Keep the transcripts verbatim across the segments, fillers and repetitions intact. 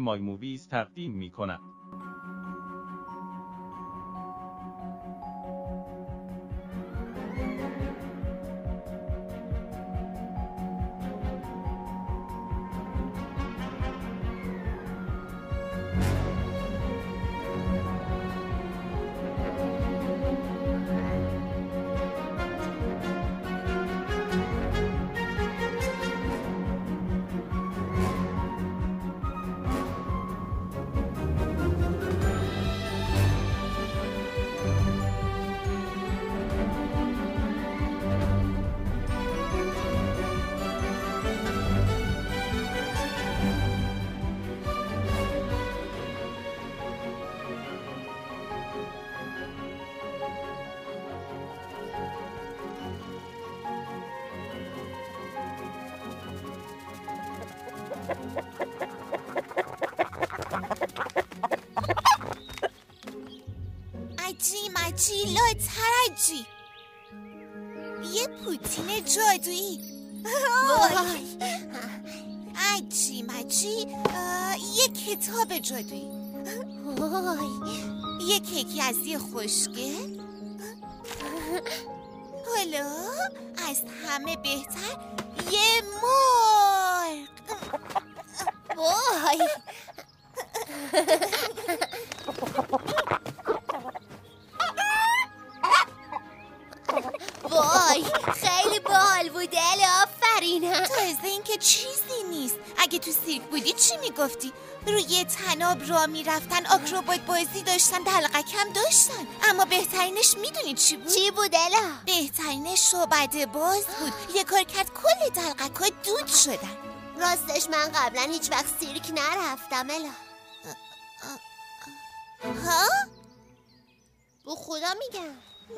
مای موویز تقدیم می کند. عجی مجی لاتر عجی یه پوتین جادویی وای عجی مجی یه کتاب جادویی وای یه کیکی از یه خوشگل حالا از همه بهتر یه مرغ وای وای خیلی باحال بود اله آفرین تازه این که چیزی نیست اگه تو سیرک بودی چی میگفتی؟ روی تناب را میرفتن آکروبات بازی داشتن دلقه کم داشتن اما بهترینش میدونی چی بود؟ چی بود اله؟ بهترینش شعبده باز بود یه کار کرد کل دلقه ها دود شدن راستش من قبلا هیچ وقت سیرک نرفتم اله ها؟ بو خدا میگم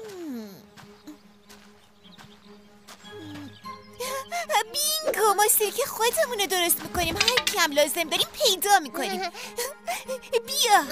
بینگو ما سیرک خودمونه درست میکنیم هر کی هم لازم داریم پیدا میکنیم بیا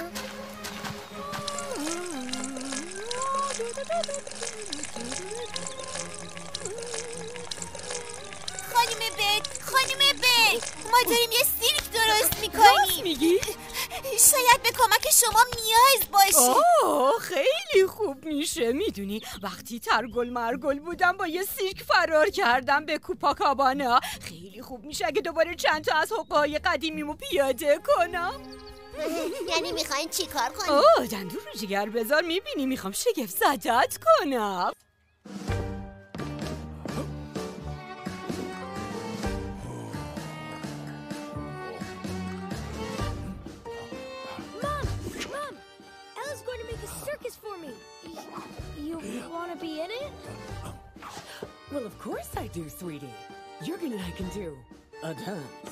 خانم بت خانم بت ما داریم یه سیرک درست میکنیم میگی؟ شاید به کمک شما نیاز باشی آه خیلی خوب میشه میدونی وقتی ترگل مرگل بودم با یه سیرک فرار کردم به کوپاکابانا خیلی خوب میشه اگه دوباره چند تا از حقه‌های قدیمیمو پیاده کنم یعنی میخواین چی کار کنیم؟ آه دندون رو جگر بذار میبینی میخوام شگفت زدت کنم Want to be in it? Well, of course I do, sweetie. You're gonna I can do a dance.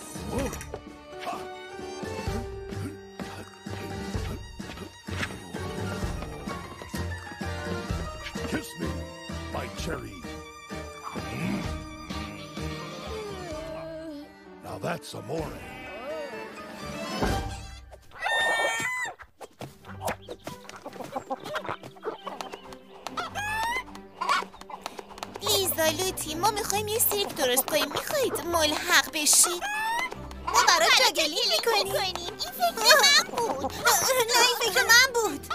Kiss me, my cherry. Now that's amore. لوتی ما میخوایم یه سیرک درست کنیم میخواید ملحق بشید ما برای جاگلی میکنیم این فکر من بود نه این فکر من بود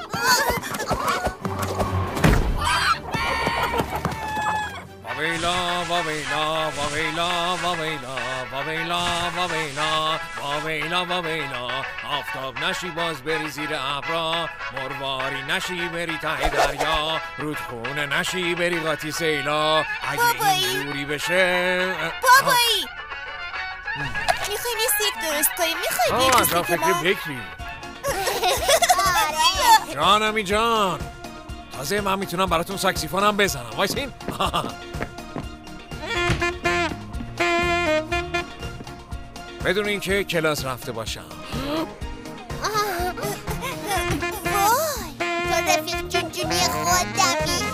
واویلا واویلا واویلا واویلا واویلا واویلا واویلا واویلا آفتاب نشی باز بری زیر ابرا مرواری نشی بری ته دریا رودخونه نشی بری قاطی سیلا اگه اینجوری بشه بابایی میخوایم یه سیرک درست کنیم میخواید یه کسی که ما بکری جانمی جان تازه من میتونم براتون ساکسیفونم بزنم وایسین بدون اینکه کلاس رفته باشم وای تو رفیق جونجونی خودمی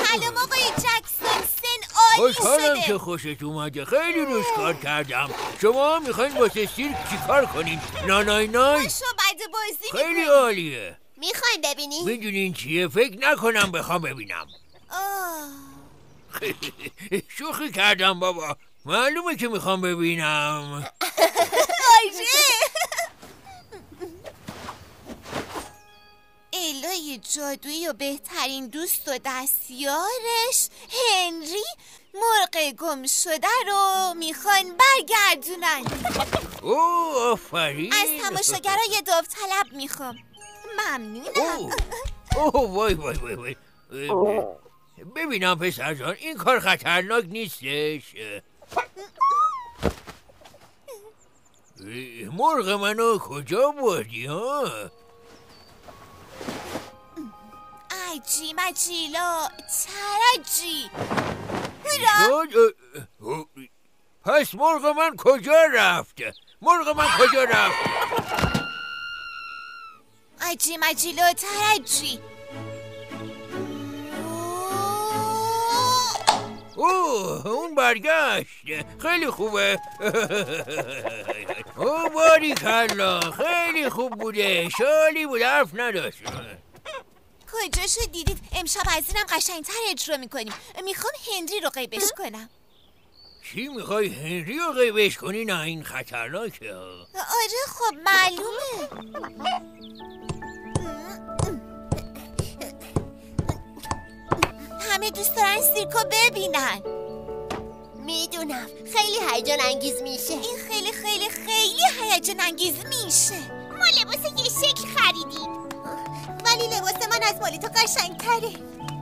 سلام آقای جکسون، سن عالی شده. خوشحالم که خوشت اومده. خیلی روش کار کردم. شما میخواین واسه سیرک چی کار کنین؟ نانای نای؟ شعبده بازی خیلی میکنیم. عالیه. میخواین ببینیم؟ میدونین چیه؟ فکر نکنم بخوام ببینم. آه. شوخی کردم بابا. معلومه که میخوام ببینم. آره. الهی جادویی و بهترین دوست و دستیارش هنری مرغ گم شده رو میخوان برگردونن. اوه آفرین. از تماشاگرای داوطلب میخوام. ممنونم. اوه اوه وای وای وای وای. ببینم پسر جان، این کار خطرناک نیستش؟ مرغ منو کجا بردی ها؟ عجی مجیلا ترجی. پس مرغ من کجا رفت؟ مرغ من کجا رفت؟ عجی مجیلا ترجی. اوه اون برگشت. خیلی خوبه. اوه باریکلا، خیلی خوب بوده. شالی بود، حرف نداشت. کجاشو دیدید؟ امشب از اینم قشنگتر اجرا میکنیم. میخوام هنری رو غیبش کنم. چی میخوای هنری رو غیبش کنی؟ نه این خطرناکه. آره خب معلومه. همه دوست دارن سیرکو ببینن. میدونم خیلی هیجان انگیز میشه. این خیلی خیلی خیلی هیجان انگیز میشه. ما لباس یه شکل خریدیم ولی لباس من از مالی تو قشنگتره.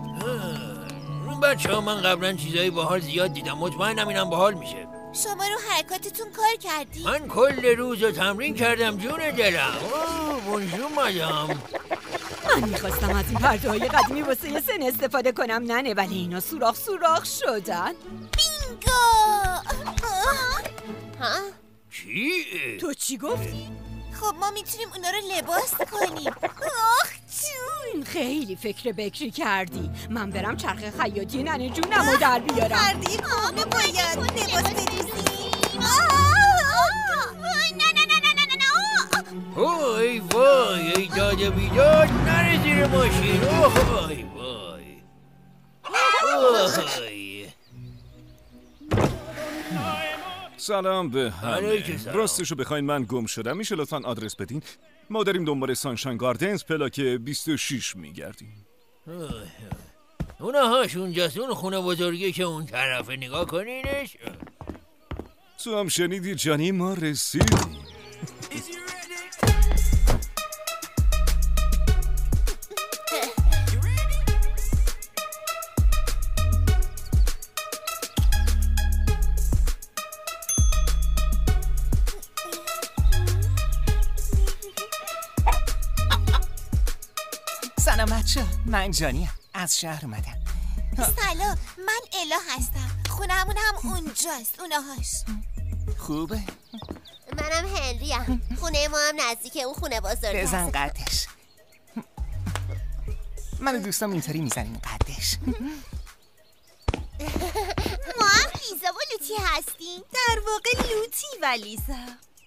بچه ها من قبلا چیزایی باحال زیاد دیدم. مطمئنم اینم باحال میشه. شما رو حرکاتتون کار کردی؟ من کل روز رو تمرین کردم جون دلم. اوه بونجور مادام. من میخواستم از این پرده های قدیمی واسه یه سن استفاده کنم ننه، ولی اینا سوراخ سوراخ شدن. بینگو. ها؟ چی؟ تو چی گفتی؟ خب ما میتونیم اونا رو لباس کنیم. آخ جون خیلی فکر بکری کردی. من برم چرخ خیاطی ننه جونم رو در بیارم. فردی خونه باید لباس بدوزیم. نه نه نه نه نه نه. اوه ای وای، ای داده بیداد نره زیر ماشین. اوه ای وای. اوه سلام به همه. سلام. راستشو بخواین من گم شدم. میشه لطفاً آدرس بدین؟ ما داریم دنبال سانشاین گاردنز پلاک بیست و شش میگردیم. اونا هاش اونجاست، اون خونه بزرگی که اون طرفه. نگاه کنینش. تو هم شنیدی جانی؟ ما رسیدیم. سلام بچه، من جانیم، از شهر اومدم. سلام، من الا هستم. خونمون هم اونجاست. اونهاش خوبه؟ منم هنریم. خونه ما هم نزدیک اون خونه بزرگ هست. بزن قدش. من و دوستام اینطوری میزنیم قدش. ما هم لیزا و لوتی هستیم. در واقع لوتی و لیزا.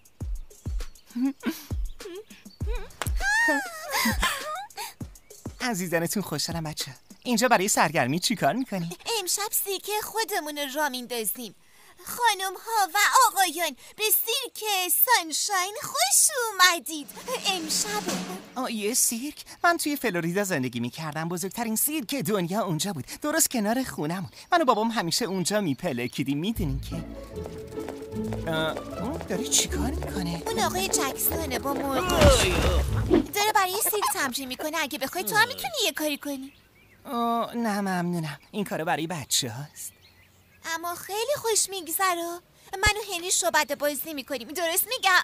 از دیدنتون خوشحالم بچه. اینجا برای سرگرمی چی کار میکنی؟ امشب سیرک خودمون را میندازیم. خانم ها و آقایان، به سیرک سانشاین خوش اومدید. امشب آه یه سیرک؟ من توی فلوریدا زندگی میکردم. بزرگترین سیرک دنیا اونجا بود، درست کنار خونمون. من و بابام همیشه اونجا میپلکیدیم. میدونین که اون داری چی کار میکنه؟ اون آقای جکسونه با مرغاش داره برای سیرک تمرین میکنه. اگه بخوای تو هم میتونی یه کاری کنی. آه نه ممنونم، این کارو برای بچه هاست. اما خیلی خوش میگذره. من و هنری شعبده بازی میکنیم. درست میگم؟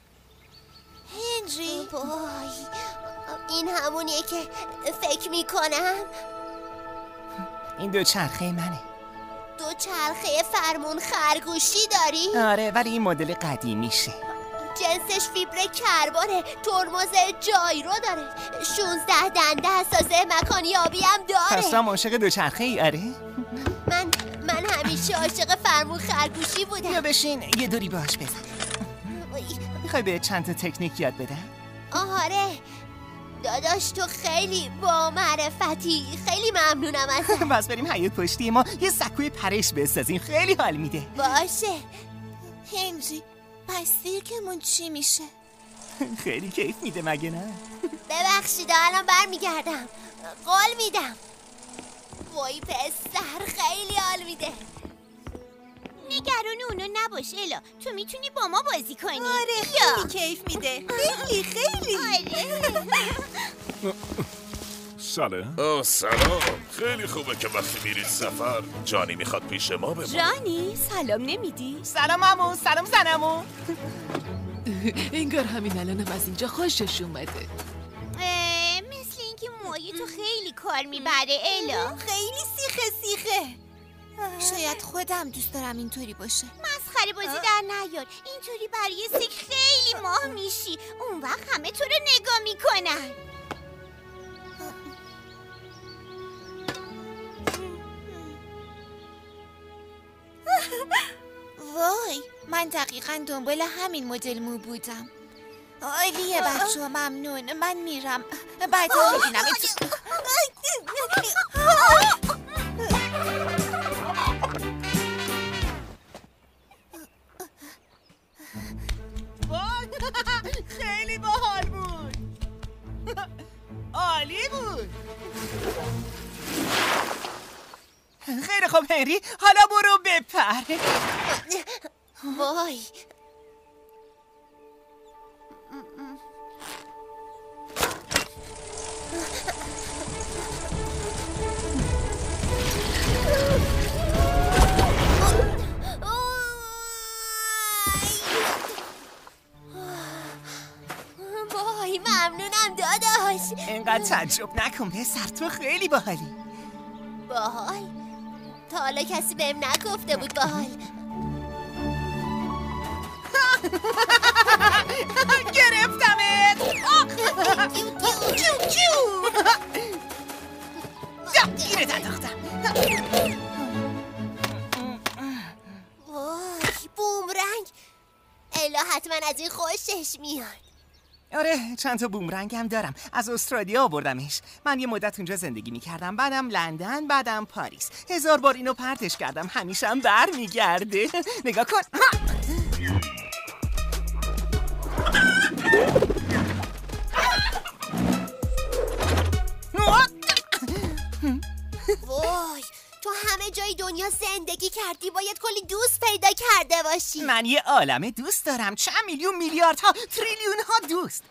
هنری وای، این همونیه که فکر میکنم. این دو چرخه منه. دو چرخه فرمون خرگوشی داری؟ آره ولی این مدل قدیمیشه. جنسش فیبر کربونه، ترمز جایرو داره، شونزده دنده، حساسه مکانیابی هم داره. پس هم عاشق دوچرخه ای؟ آره من من همیشه عاشق فرمون خرگوشی بودم. یا بشین یه دوری باش بزن. میخوای به چند تا تکنیک یاد بدم؟ آره داداش، تو خیلی با معرفتی، خیلی ممنونم ازت. بس بریم حیاط پشتی ما یه سکوی پرش بسازیم، خیلی حال میده. باشه هنری، پس سیرکمون چی میشه؟ خیلی کیف میده مگه نه؟ ببخشید الان برمیگردم، قول میدم. وای پسر خیلی حال میده. نگران اونو نباش الا، تو میتونی با ما بازی کنی. آره خیلی کیف میده، خیلی خیلی. آره سلام. اوه سلام. خیلی خوبه که وقتی میرید سفر جانی میخواد پیش ما بمونه. جانی سلام نمیدی؟ سلام عمو، سلام زنمو. انگار همین الانم از اینجا خوشش اومده. مثل اینکه موی تو خیلی کار میبره الا. خیلی سیخه سیخه. شاید خودم دوست دارم اینطوری باشه. مسخره بازی در نیار، اینطوری برای سیک خیلی ماه میشی، اون وقت همه تو رو نگاه میکنن. وای من دقیقاً دنبال همین مدل مو بودم. عالیه بچه ها، ممنون. من میرم بعدا میبینم. خیلی باحال بود. عالی بود. خیلی خوب هنری، حالا برو بپر. وای وای ممنونم داداش. اینقدر تعجب نکن پسر، تو خیلی باحالی. باحال؟ تا حالا کسی بهم نگفته بود باحال. گرفتمت. گیرت انداختم. وای بومرنگ، الا حتما از این خوشش میاد. آره چند تا بومرنگ هم دارم، از استرالیا آوردمش. من یه مدت اونجا زندگی میکردم، بعدم لندن، بعدم پاریس. هزار بار اینو پرتش کردم، همیشه هم بر میگرده. نگاه کن. وای تو همه جای دنیا زندگی کردی، باید کلی دوست پیدا کرده باشی. من یه عالمه دوست دارم، چند میلیون میلیاردها تریلیون ها دوست.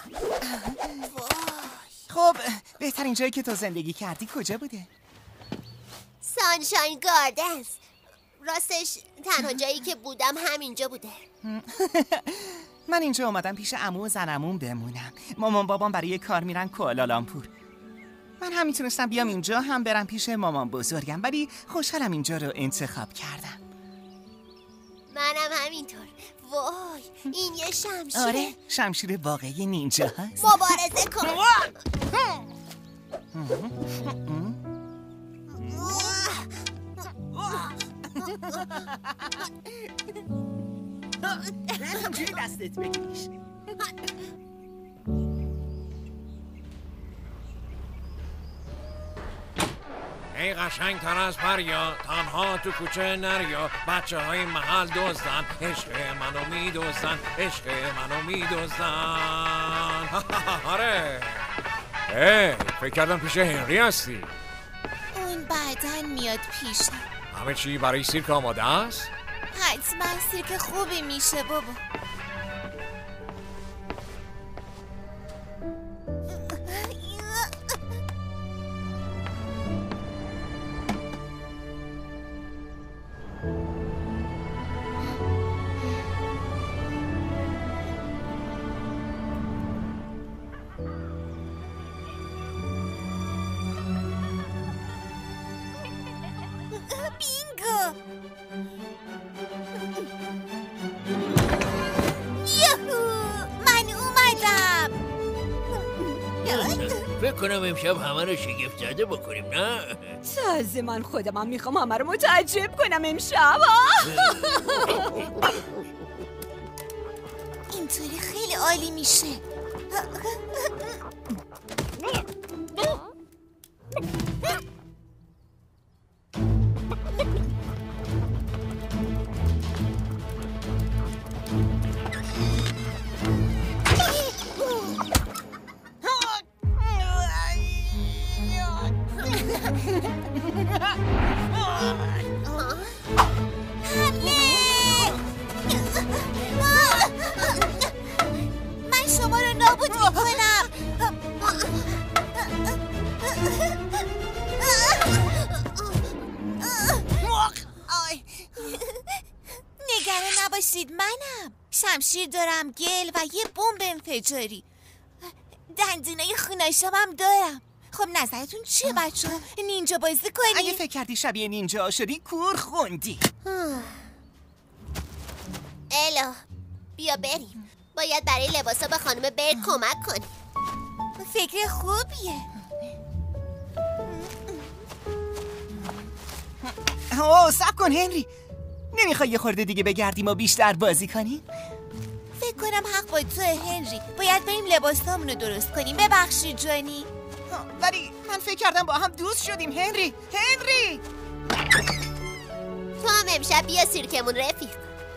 خب بهترین جایی که تو زندگی کردی کجا بوده؟ سانشاین گاردنز. راستش تنها جایی که بودم همینجا بوده. من اینجا اومدم پیش عمو و زنمون بمونم. مامان بابام برای کار میرن کوالالامپور. من هم میتونستم بیام اینجا هم برم پیش مامان بزرگم، ولی خوشحالم اینجا رو انتخاب کردم. منم همینطور. وای این یه شمشیره. آره شمشیر واقعی نینجا هست. مبارزه کن. همجوری دستت بگیریش. ای قشنگ تر از پریا، تنها تو کوچه نریا، بچه های محل دزدن، عشق منو میدزدن، عشق منو میدزدن. آره ای فکر کردم پیش هنری هستی. اون بعدن میاد پیشم. همه چی برای سیرک آماده است؟ حتما سیرک خوبی میشه بابا. بینگو. یهو کنم امشب همه رو شگفت زده بکنیم، نه؟ تازه من خودمم میخوام همه رو متعجب کنم امشب. اینطوری خیلی عالی میشه. من شما رو نابود میکنم. نگران نباشید، منم شمشیر دارم، گل و یه بمب انفجاری. دندونای خوناشام هم دارم. خب نظرتون چیه بچه ها؟ نینجا بازی کنی؟ اگه فکر کردی شبیه نینجا شدی کور خوندی. الا بیا بریم. باید برای لباسا به خانم برد کمک کنیم. فکر خوبیه. اوه صبر کن هنری، نمیخوای یه خورده دیگه بگردیم و بیشتر بازی کنیم؟ فکر کنم حق با تو هنری. باید بریم لباسامونو درست کنیم. ببخشید جانی. ولی من فکر کردم با هم دوست شدیم. هنری هنری تو هم امشب بیا سیرکمون رفیق.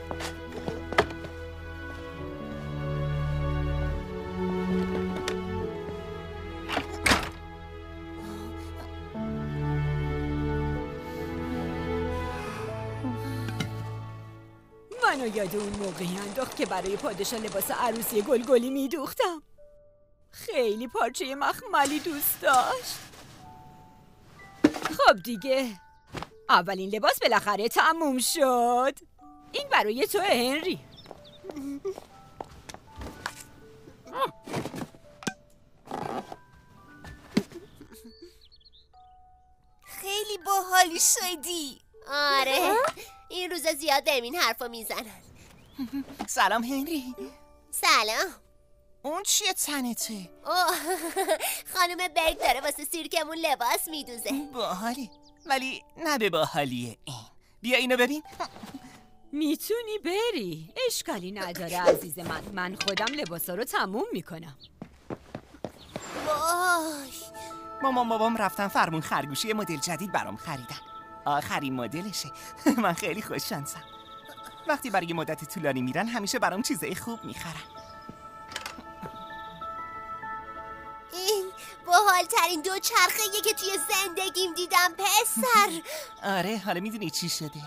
منو یاد اون موقعی انداخت که برای پادشاه لباس عروسی گلگلی میدوختم. خیلی پارچه مخملی دوست داشت. خب دیگه اولین لباس بالاخره تموم شد. این برای تو هنری. خیلی باحالی شدی. آره این روزا زیاد بهم این حرفا میزنن. سلام هنری. سلام. اون چیه تنته؟ اوه خانم برگ داره واسه سیرکمون لباس میدوزه. باحالی ولی نه به باحالیه این. بیا اینو ببین. میتونی بری، اشکالی نداره عزیز من. من خودم لباسا رو تموم میکنم. وای مامان بابام رفتن فرمون خرگوشی مدل جدید برام خریدن. آخرین مدلشه. من خیلی خوششانسم. وقتی برای مدت طولانی میرن همیشه برام چیزای خوب میخرن. این باحال‌ترین دو چرخه‌ایه که توی زندگیم دیدم پسر. آره حالا میدونی چی شده؟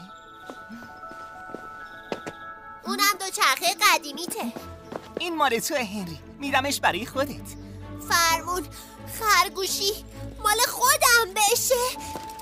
اونم دو چرخه قدیمیته. این مال تو هنری، میدمش برای خودت. فرمون خرگوشی مال خودم بشه.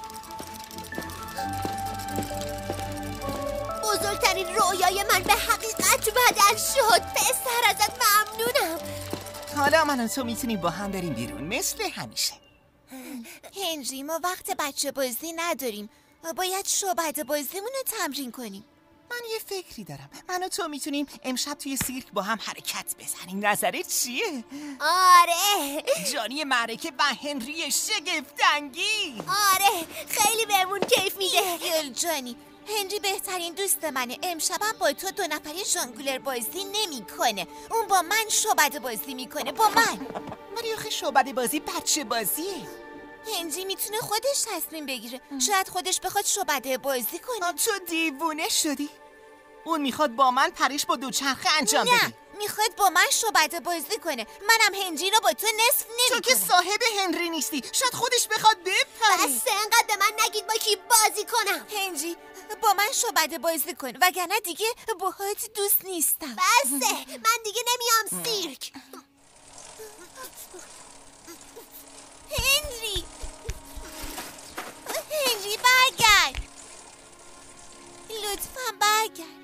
بزرگترین رویای من به حقیقت بدل شد. پسر ازت ممنونم. حالا من و تو میتونیم با هم بریم بیرون مثل همیشه. هنری ما وقت بچه بازی نداریم. باید شعبده بازیمون رو تمرین کنیم. من یه فکری دارم. من و تو میتونیم امشب توی سیرک با هم حرکت بزنیم. نظرت چیه؟ آره جانی معرکه و هنری شگفت‌انگیز. آره خیلی بهمون کیف میده. گل جانی هنری بهترین دوست منه. امشبم با تو دو نفری ژانگولر بازی نمیکنه. اون با من شعبده بازی میکنه. با من. ولی آخه شعبده بازی بچه بازیه. هنری میتونه خودش تصمیم بگیره. شاید خودش بخواد شعبده بازی کنه. تو دیوونه شدی؟ اون میخواد با من پریش با دوچرخه انجام بده. نه میخواد با من شعبده بازی کنه. منم هنری رو با تو نصف نمیکنم. تو که صاحب هنری نیستی. شاید خودش بخواد بپره. بس انقدر به من نگید با کی بازی کنم. هنری با من شعبده بازی کن وگرنه دیگه باهات دوست نیستم. بسه من دیگه نمیام سیرک. هنری هنری برگرد لطفاً برگرد.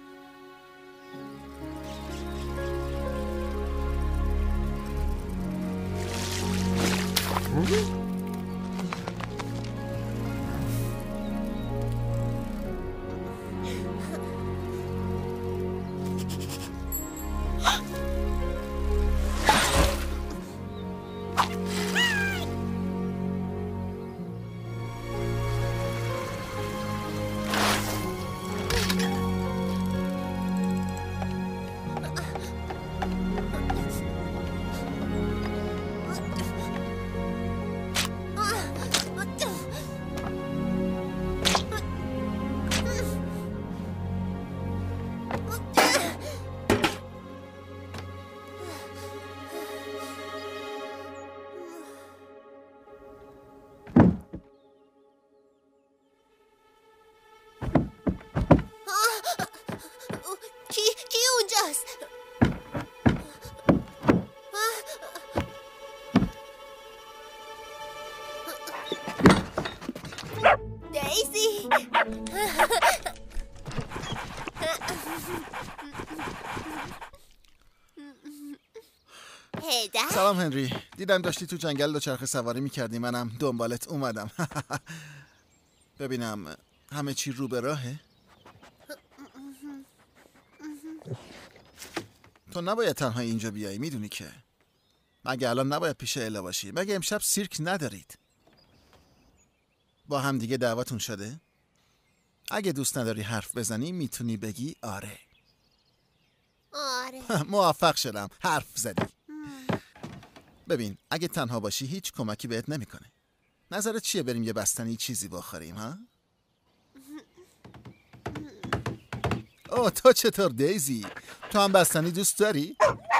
هیدر سلام هنری، دیدم داشتی تو جنگل دوچرخه سواری میکردی، منم دنبالت اومدم. ببینم همه چی رو به راهه؟ تو نباید تنها اینجا بیایی، میدونی که مگه الان نباید پیش الا باشی؟ مگه امشب سیرک ندارید؟ با هم دیگه دعواتون شده؟ اگه دوست نداری حرف بزنی میتونی بگی آره. آره. موفق شدم، حرف زدی. ببین اگه تنها باشی هیچ کمکی بهت نمیکنه. نظرت چیه بریم یه بستنی چیزی بخوریم ها؟ اوه تو چطور دیزی؟ تو هم بستنی دوست داری؟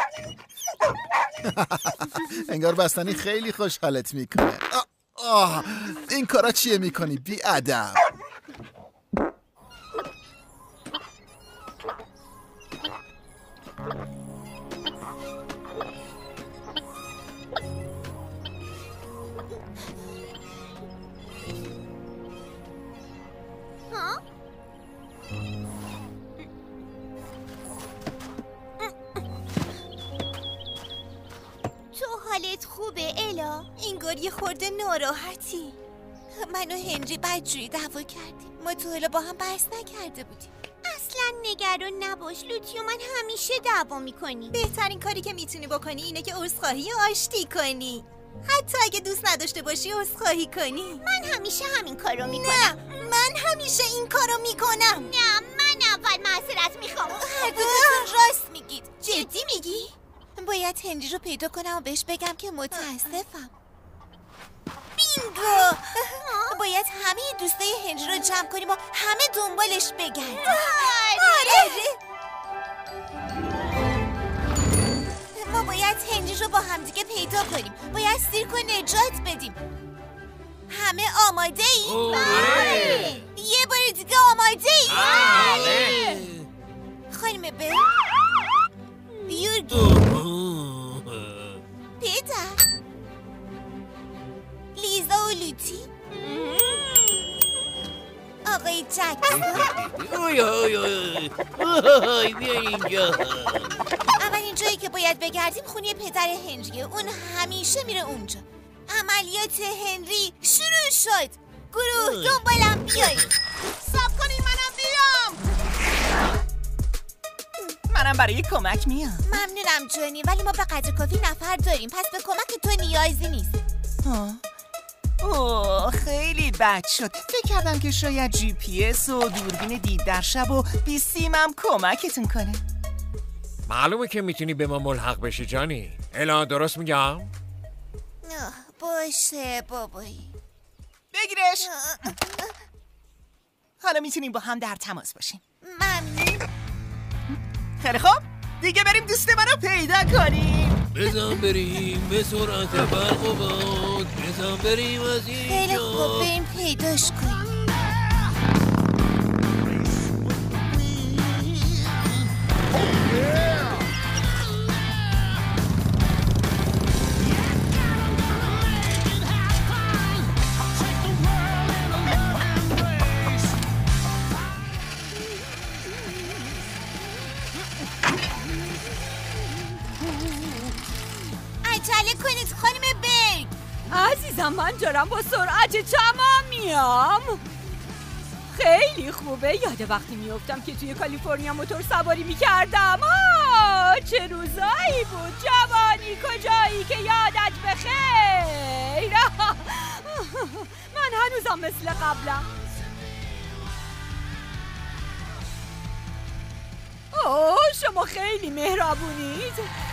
انگار بستنی خیلی خوشحالت میکنه. آه, آه این کارا چیه میکنی بی ادب؟ حالت خوبه الا؟ انگار یه خورده ناراحتی. من و هنری بدجوری دعوا کردیم. ما تو الا با هم بحث نکرده بودیم. اصلا نگران نباش لوتی و من همیشه دعوا میکنیم. بهترین کاری که میتونی بکنی اینه که عذرخواهی و آشتی کنی. حتی اگه دوست نداشته باشی عذرخواهی کنی. من همیشه همین کارو میکنم. نه من همیشه این کارو میکنم. نه من اول معذرت میخوام. هر دوتون راست میگید. جدی میگی؟ باید هنری رو پیدا کنم و بهش بگم که متاسفم. بینگو! باید همه دوستای هنری رو جمع کنیم و همه دنبالش بگردیم. آره! ما باید هنری رو با همدیگه پیدا کنیم. باید سیرک رو نجات بدیم. همه آماده ایم؟ بله! یه بار دیگه آماده ایم؟ بله! خانم بل یورگی پیتر لیزا و لوتی آقای جکسون اوی اوی اوی بیا اینجا. اولین جایی که باید بگردیم خونه پدر هنریه. اون همیشه میره اونجا. عملیات هنری شروع شد. گروه دنبالم بیایید. صبر کنین منم بیام. منم برای کمک میام. ممنونم جونی ولی ما به قدر کافی نفر داریم پس به کمک تو نیازی نیست. آه. اوه خیلی بد شد. فکر کردم که شاید جی پی اس و دوربین دید در شب و بی سیمم کمکتون کنه. معلومه که میتونی به ما ملحق بشی جانی. الا درست میگم؟ باشه بابایی. بگیرش. حالا میتونیم با هم در تماس باشیم. ممنون. خیلی خوب دیگه بریم دوست منو پیدا کنیم. بزن بریم به سرعت برق و باد. بزن بریم از اینجا. خیلی خوب بریم پیداش کنیم. عجله کنید خانم برگ. عزیزم من دارم با سرعت تمام میام. خیلی خوبه. یاد وقتی میافتم که توی کالیفرنیا موتور سواری میکردم. آه چه روزایی بود. جوانی کجایی که یادت بخیر. من هنوزم مثل قبلم. اوه شما خیلی مهربونید.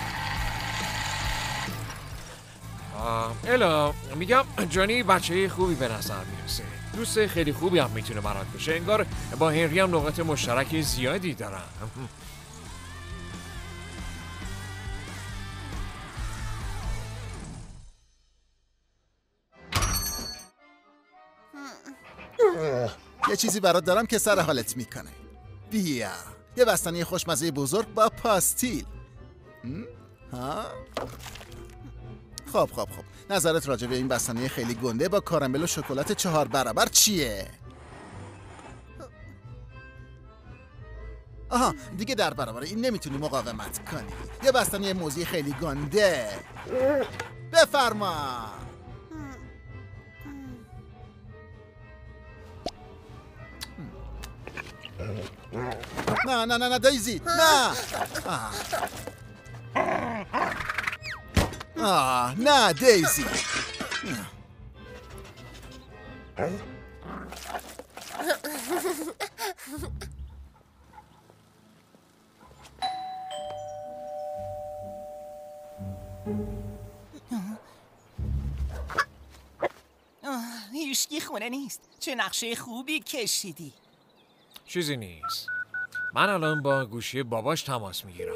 الا میگم جانی بچه خوبی به نظر میرسه. دوست خیلی خوبی هم میتونه برات بشه. انگار با هنری هم نقاط مشترک زیادی دارن. یه چیزی برات دارم که سر حالت میکنه. بیا یه بستنی خوشمزه بزرگ با پاستیل. ها؟ خب خب خب نظرت راجع به این بستنی خیلی گنده با کارامل و شکلات چهار برابر چیه؟ آها دیگه در برابر این نمیتونی مقاومت کنی. یه بستنی موزی خیلی گنده. بفرما. نه نه نه نه دیزی نه. آه نه دیزی. هیچکی خونه نیست. چه نقشه خوبی کشیدی. چیزی نیست. من الان با گوشی باباش تماس میگیرم.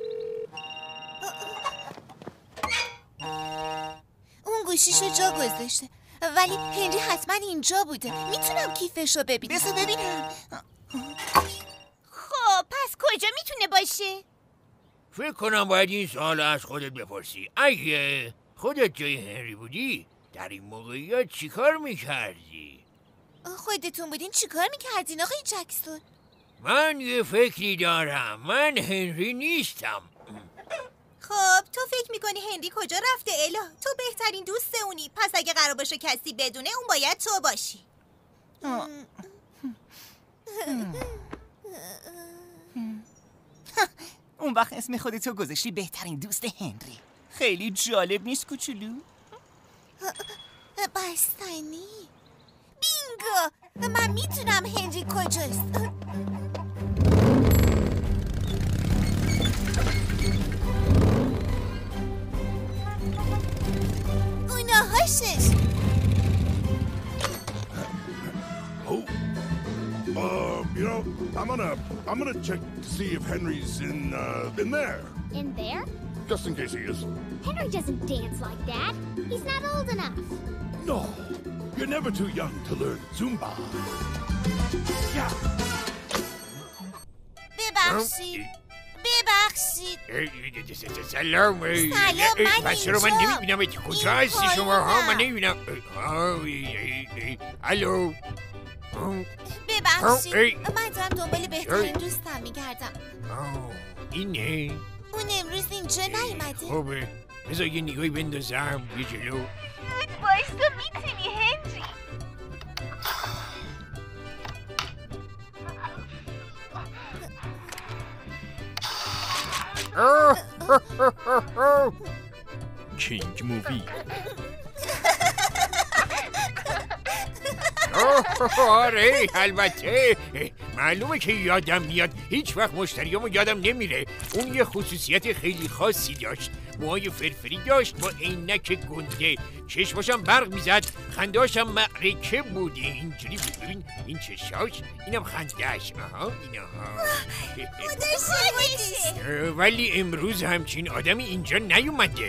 اون گوشیشو جا گذاشته، ولی هنری حتما اینجا بوده. میتونم کیفشو ببینم؟ بذار ببینم. خب پس کجا میتونه باشه؟ فکر کنم باید این سوال از خودت بپرسی. اگه خودت جای هنری بودی در این موقعیت چی کار میکردی؟ خودتون بودین چی کار میکردین آقای جکسون؟ من یه فکری دارم. من هنری نیستم. خب تو فکر میکنی هنری کجا رفته الا؟ تو بهترین دوست اونی، پس اگه قرار باشه کسی بدونه اون باید تو باشی. اون وقت اسم خودتو گذاشتی بهترین دوست هنری. خیلی جالب نیست کوچولو؟ بستنی بینگو. من میتونم هنری کجاست. اوناهاشش. Oh, uh, you know, I'm gonna, I'm gonna check to see if Henry's in, uh, in there. In there? Just in case he is. Henry doesn't dance like that. He's not old enough. No, you're never too young to learn Zumba. Yeah. ببخشید. ببخشید. سلام. سلام من پس چرا من نمیبینم کجا هستی شما ها؟ من نمیبینم. الو. ببخشید من دارم دنبال بهترین دوستم میگردم. اینه؟ اون امروز اینجا نیومده. خوبه بذار یه نگاهی بندازم یه جلو. باش تو میتونی هنری. کینگ مووی. آره البته معلومه که یادم میاد. هیچ وقت مشتریامو یادم نمیره. اون یه خصوصیت خیلی خاصی داشت. موهای فرفری داشت با عینک گنده، چشماشم برق میزد، خندهاشم معرکه بود. اینجوری بود. ببین این چشاش، اینم خندهش. آها اینها. ولی امروز همچین آدمی اینجا نیومده.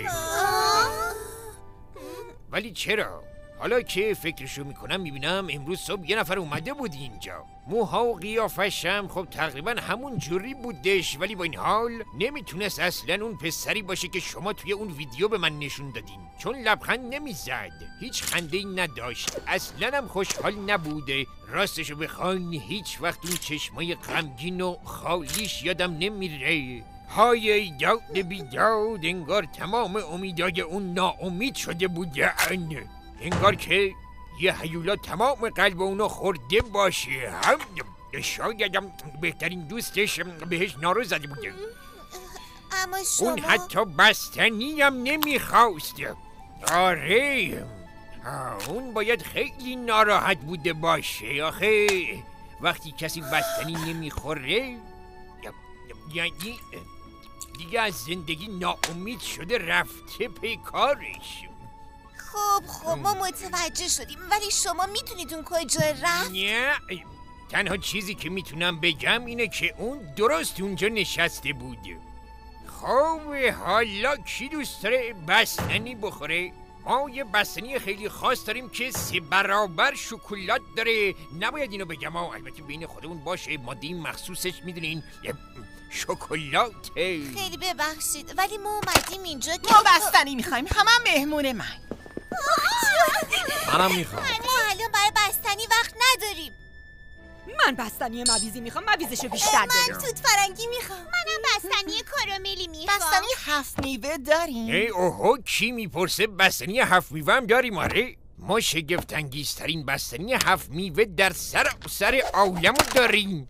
ولی چرا؟ حالا که فکرشو میکنم میبینم امروز صبح یه نفر اومده بود اینجا. موها و قیافشم خب تقریبا همون جوری بودش، ولی با این حال نمیتونست اصلا اون پسری باشه که شما توی اون ویدیو به من نشون دادین، چون لبخند نمیزد، هیچ خنده‌ای نداشت، اصلا هم خوشحال نبوده. راستشو بخواین هیچ وقت اون چشمای غمگین و خالیش یادم نمیره. های داد بیداد، انگار تمام امیدای اون ناامید شده بودن. انگار که یه هیولا تمام قلب اونو خورده باشه. هم شایدم بهترین دوستش بهش نارو زده بوده. اما شما اون حتی بستنی هم نمیخواست. آره اون باید خیلی ناراحت بوده باشه. آخه وقتی کسی بستنی نمیخوره یعنی دیگه از زندگی ناامید شده، رفته پی کارش. خب خب ما متوجه شدیم، ولی شما میتونید اون کجا رفت؟ نه تنها چیزی که میتونم بگم اینه که اون درست اونجا نشسته بود. خب حالا کی دوست داره بستنی بخوره؟ ما یه بستنی خیلی خاص داریم که سه برابر شکلات داره. نباید اینو بگم ها، البته بین خودمون باشه، ماده مخصوصش میدونین شکلاته. خیلی ببخشید ولی ما اومدیم اینجا که ما بستنی میخوایم، همه هم مهمون من. منم میخوام. ما الان برای بستنی وقت نداریم. من بستنی مویزی میخوام، مویزشو بیشتر من بریم. توت فرنگی میخوام. منم بستنی کاراملی میخوام. بستنی هفت میوه داریم؟ ای اوهو، کی میپرسه بستنی هفت میوه هم داریم؟ آره، ما شگفت‌انگیزترین بستنی هفت میوه در سر سر عالمو داریم.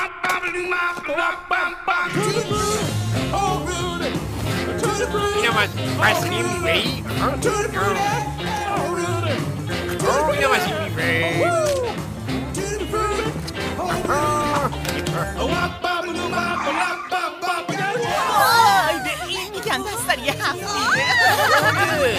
اینم از بستنی میوه‌ای. اینم از این میوه. آی به این میگن بستنی هفت میوه.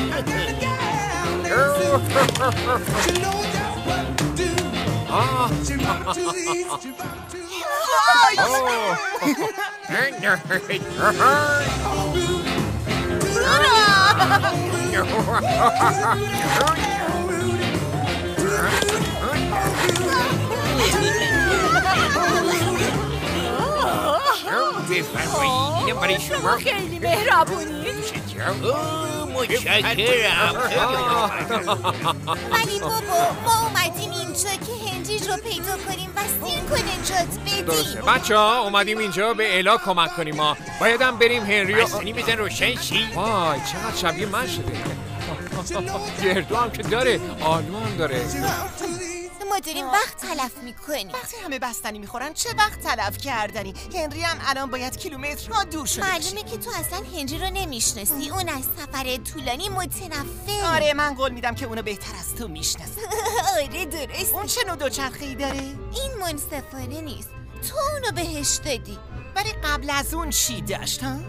بفرمایید، اینم برای شما. خیلی مهربونی. متشکرم. ولی بابا ما اومدیم اینجا که هنری رو پیدا کنیم و سیرک رو نجات بدیم. درسته بچه ها، اومدیم اینجا به الا کمک کنیم. ما بایدم بریم هنری رو بستنی بزن روشن شی. وای چقدر شبیه من شده. گردو هم که داره، آلو هم داره. ما داریم وقت تلف میکنیم. وقتی همه بستنی میخورن چه وقت تلف کردنی؟ هنری هم الان باید کیلومترها دور شده. معلومه که تو اصلا هنری رو نمیشناسی. اون از سفر طولانی متنفر. آره من قول میدم که اونو بهتر از تو میشناسم. آره درست. اون چه نوع دوچرخه‌ای داره؟ این منصفانه نیست. تو اونو بهش دادی. ولی قبل از اون چی داشت ها؟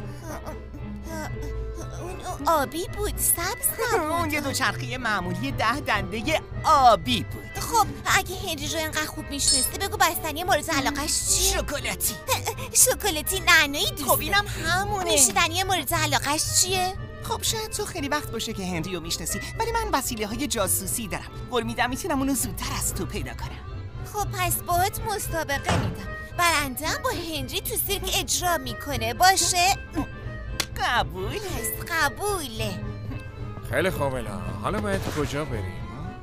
اون آبی بود، سبز نبود. اون یه دوچرخه معمولی ده دنده آبی بود. خب اگه هنری رو انقدر خوب میشناستی بگو بستنی مورد علاقش چیه؟ شکلاتی. شکلاتی نعنایی دوست. خب اینم همونه. نوشیدنی مورد علاقش چیه؟ خب شاید تو خیلی وقت باشه که هنری رو میشناسی، ولی من وسیله های جاسوسی دارم. قول میدم میتونم اونو زودتر از تو پیدا کنم. خب پس باهات مسابقه میدم. برنده هم با هنری تو سیرک اجرا میکنه، باشه؟ قبول؟ پس قبوله. خیلی خوب الا، حالا باید کجا بریم؟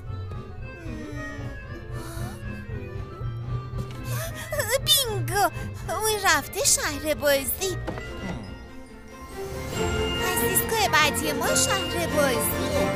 بینگو، اون رفته شهر بازی. پس ایستگاه بعدی ما شهر بازیه.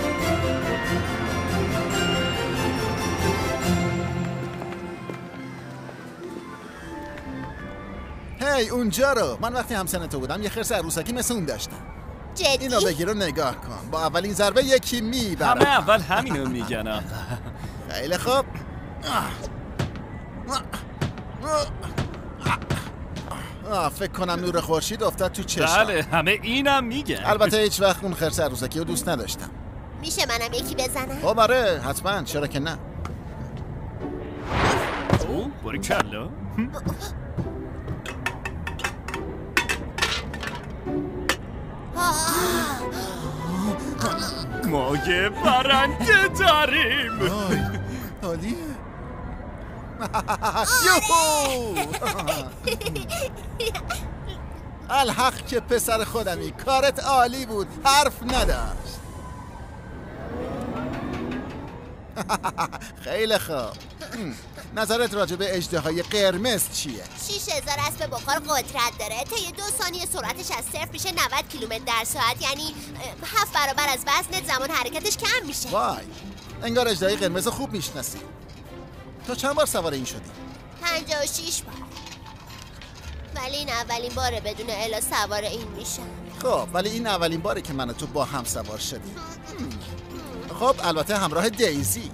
هی اونجا رو من وقتی همسن تو بودم یه خرس عروسکی مثل اون داشتم. جدی؟ اینو بگیر و نگاه کن. با اولین ضربه یکی میبره. همه اول همینو میگن. خیلی خوب. آه فکر کنم نور خورشید افتاد تو چشم. بله همه اینم میگن. البته هیچ وقت اون خرس عروسکی رو دوست نداشتم. میشه منم یکی بزنم؟ خب آره حتما، چرا که نه. او باریکلا. ما یه برنده داریم. عالیه. یوهو الحق که پسر خودمی، کارت عالی بود، حرف نداشت. خیلی خوب. نظرت راجع به اژدهای قرمز چیه؟ شش هزار اسب بخار قدرت داره. طی دو ثانیه سرعتش از صفر میشه نود کیلومتر در ساعت، یعنی هفت برابر از وزنت زمان حرکتش کم میشه. وای انگار اژدهای قرمز خوب میشناسی. تو چند بار سوار این شدی؟ پنجاه و شیش بار. ولی این اولین باره بدون الا سوار این میشه. خب ولی این اولین باره که من و تو با هم سوار شدیم. خب البته همراه دیزی.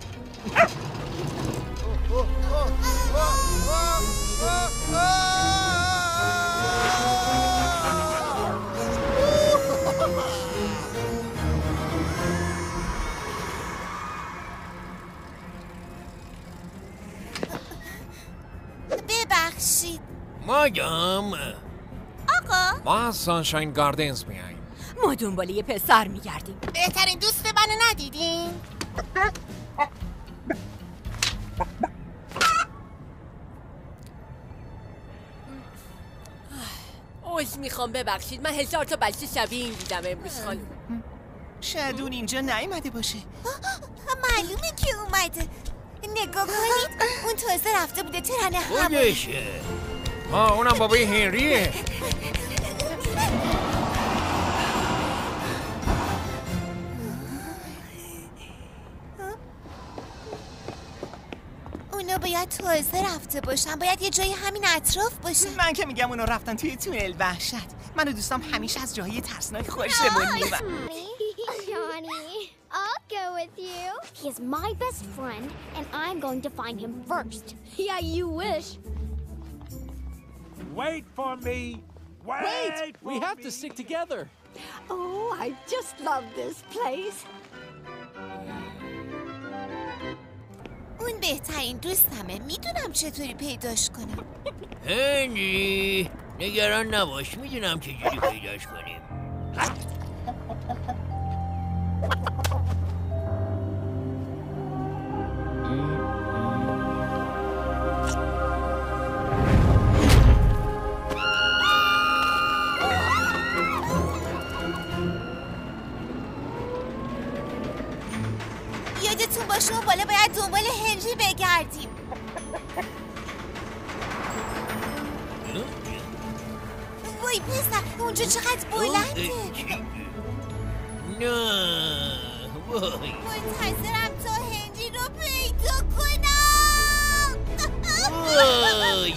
ببخشید مایم. آقا ما از سانشاین گاردنز میاییم. ما دنبال یه پسر میگردیم. بهترین دوست منو ندیدین؟ عذر میخوام ببخشید، من هزار تا بچه شبیه این دیدم امروز خانم. شاید اون اینجا نیومده باشه. معلومه که اومده. نگاه کنید اون تازه رفته بوده ترن هوا. خودشه. آه اونم بابای هنریه. اونا باید تازه رفته باشن. باید یه جایی همین اطراف باشه. من که میگم اونا رفتن توی تونل وحشت. من و دوستام همیشه از جاهای ترسناک خوشمون میاد. Johnny, I'll go with you. He's my best friend, and I'm going to find him first. Yeah, you wish. Wait for me. Wait, Wait for we have me. to stick together. Oh, I just love this place. اون بهترین دوستمه. میدونم چطوری پیداش کنم. هنری نگران نباش، میدونم چجوری پیداش کنیم. یادتون باشه اون بالا باید دنبال هنری بگردیم. وای پسر اونجا چقدر بلنده. نه وای منتظرم تا هنری رو پیدا کنم. وای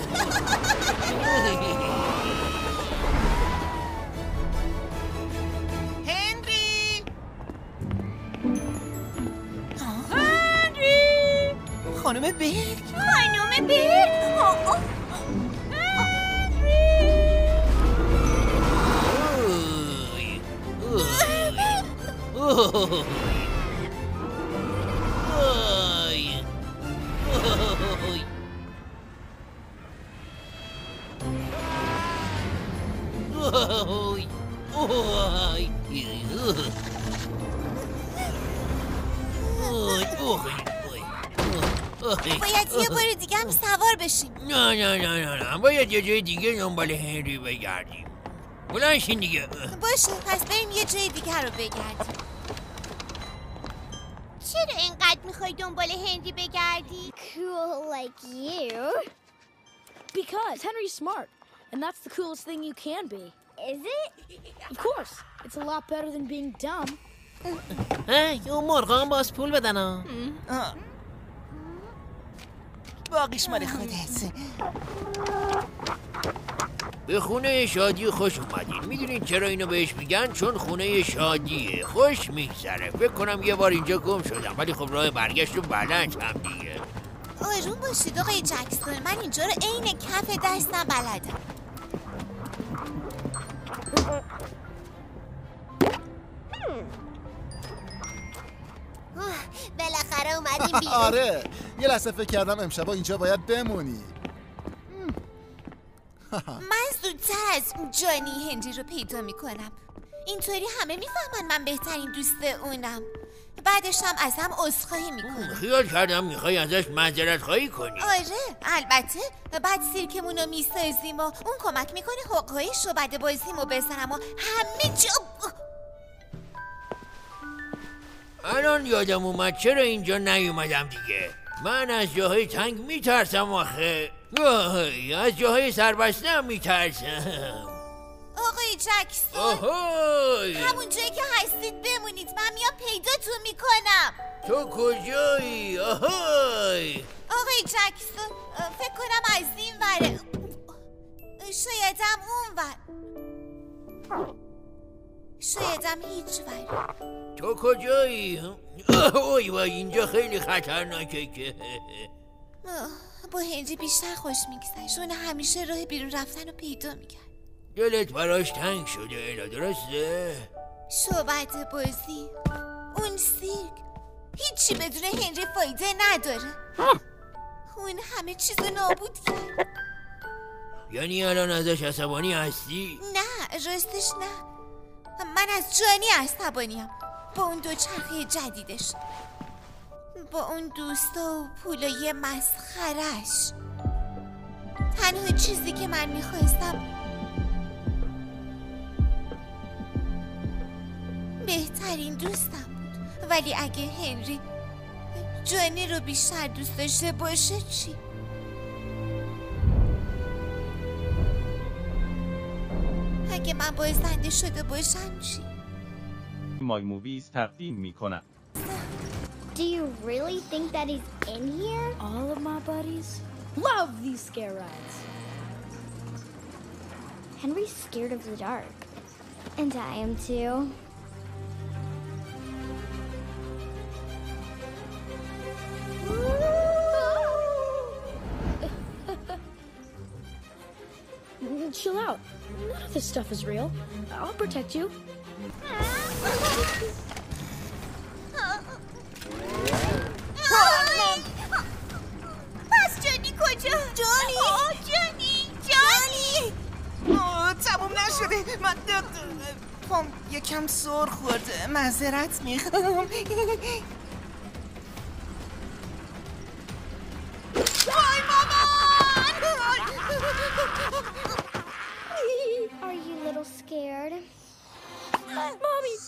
هنری هنری خانم برگ خانم برگ. باید یه بار دیگه هم سوار بشیم. نه نه نه نه نه باید یه جای دیگه دنبال هنری بگردیم. بلند شین دیگه. باشه پس بریم یه جای دیگه رو بگردیم. چرا اینقدر میخوای دنبال هنری بگردی؟ Cool like you. Because Henry's smart, and that's the coolest thing you can be. Is it? Of course. It's a lot better than being dumb. هی اون مرغا هم باز پول بدن ها. باقیش مال خودت. به خونه شادی خوش اومدین. میدونین چرا اینو بهش میگن؟ چون خونه شادیه، خوش میگذره. فکر کنم یه بار اینجا گم شدم ولی خب راه برگشت رو بلدم دیگه. آروم باشید آقای جکسون، من اینجا رو عین کف دستم بلدم. بالاخره اومدیم بیرون. آره یه لحظه فکر کردم امشبا اینجا باید بمونی. من زودتر از جانی هنری رو پیدا میکنم. اینطوری همه میفهمن من بهترین دوست اونم. بعدش هم از هم عذرخواهی میکنم. خیال کردم میخوای ازش معذرت خواهی کنی. آره البته. بعد سیرکمون رو میسازیم و اون کمک میکنه حقهای شعبده بازیمو بزنم و همه جا. الان یادم اومد چرا اینجا نیومدم دیگه. من از جاهای تنگ میترسم آخه. وای از جاهای سربسته هم میترسم. آقای جکسون آهای همون جایی که هستید بمونید، من میام پیداتون میکنم. تو کجایی؟ آهای آقای جکسون فکر کنم از این وره، شایدم اون ور، شایدم هیچ ور. تو کجایی؟ اوی وای اینجا خیلی خطرناکه که. با هنری بیشتر خوش میگذشت. اون همیشه راه بیرون رفتن رو پیدا میکرد. دلت براش تنگ شده الا درسته؟ شعبده بازی، اون سیرک، هیچی بدون هنری فایده نداره. اون همه چیز رو نابود کرد. یعنی الان ازش عصبانی هستی؟ نه راستش نه، من از جانی عصبانیم. با اون دو چرخه جدیدش، با اون دوستا و پولای مسخرش. تنها چیزی که من میخواستم بهترین دوستم بود. ولی اگه هنری جانی رو بیشتر دوست داشته باشه چی؟ اگه من بازنده شده باشم چی؟ مای موویز تقدیم میکنم. Do you really think that he's in here? All of my buddies love these scare rides. Henry's scared of the dark. And I am too. Chill out. None of this stuff is real. I'll protect you. پس جانی کجا؟ جانی؟ جانی؟ جانی؟ آه تموم نشده. من پام یکم سر خورده. معذرت میخوام. وای مامان! Are you a little scared? Mommy!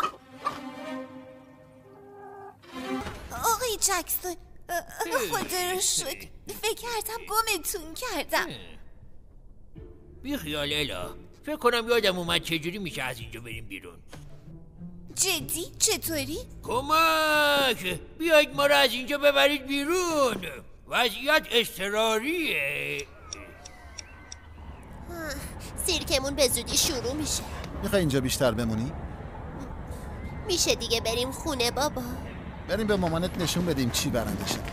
آقای جکسون خدا رو شکر فکر کردم گمتون کردم. بی خیال الا، فکر کنم یادم اومد چجوری میشه از اینجا بریم بیرون. جدی؟ چطوری؟ کمک! بیایید ما رو از اینجا ببرید بیرون. وضعیت اضطراریه. سیرکمون به زودی شروع میشه. میخوای اینجا بیشتر بمونی؟ میشه دیگه بریم خونه بابا. بریم به مامانت نشون بدیم چی برنده شد.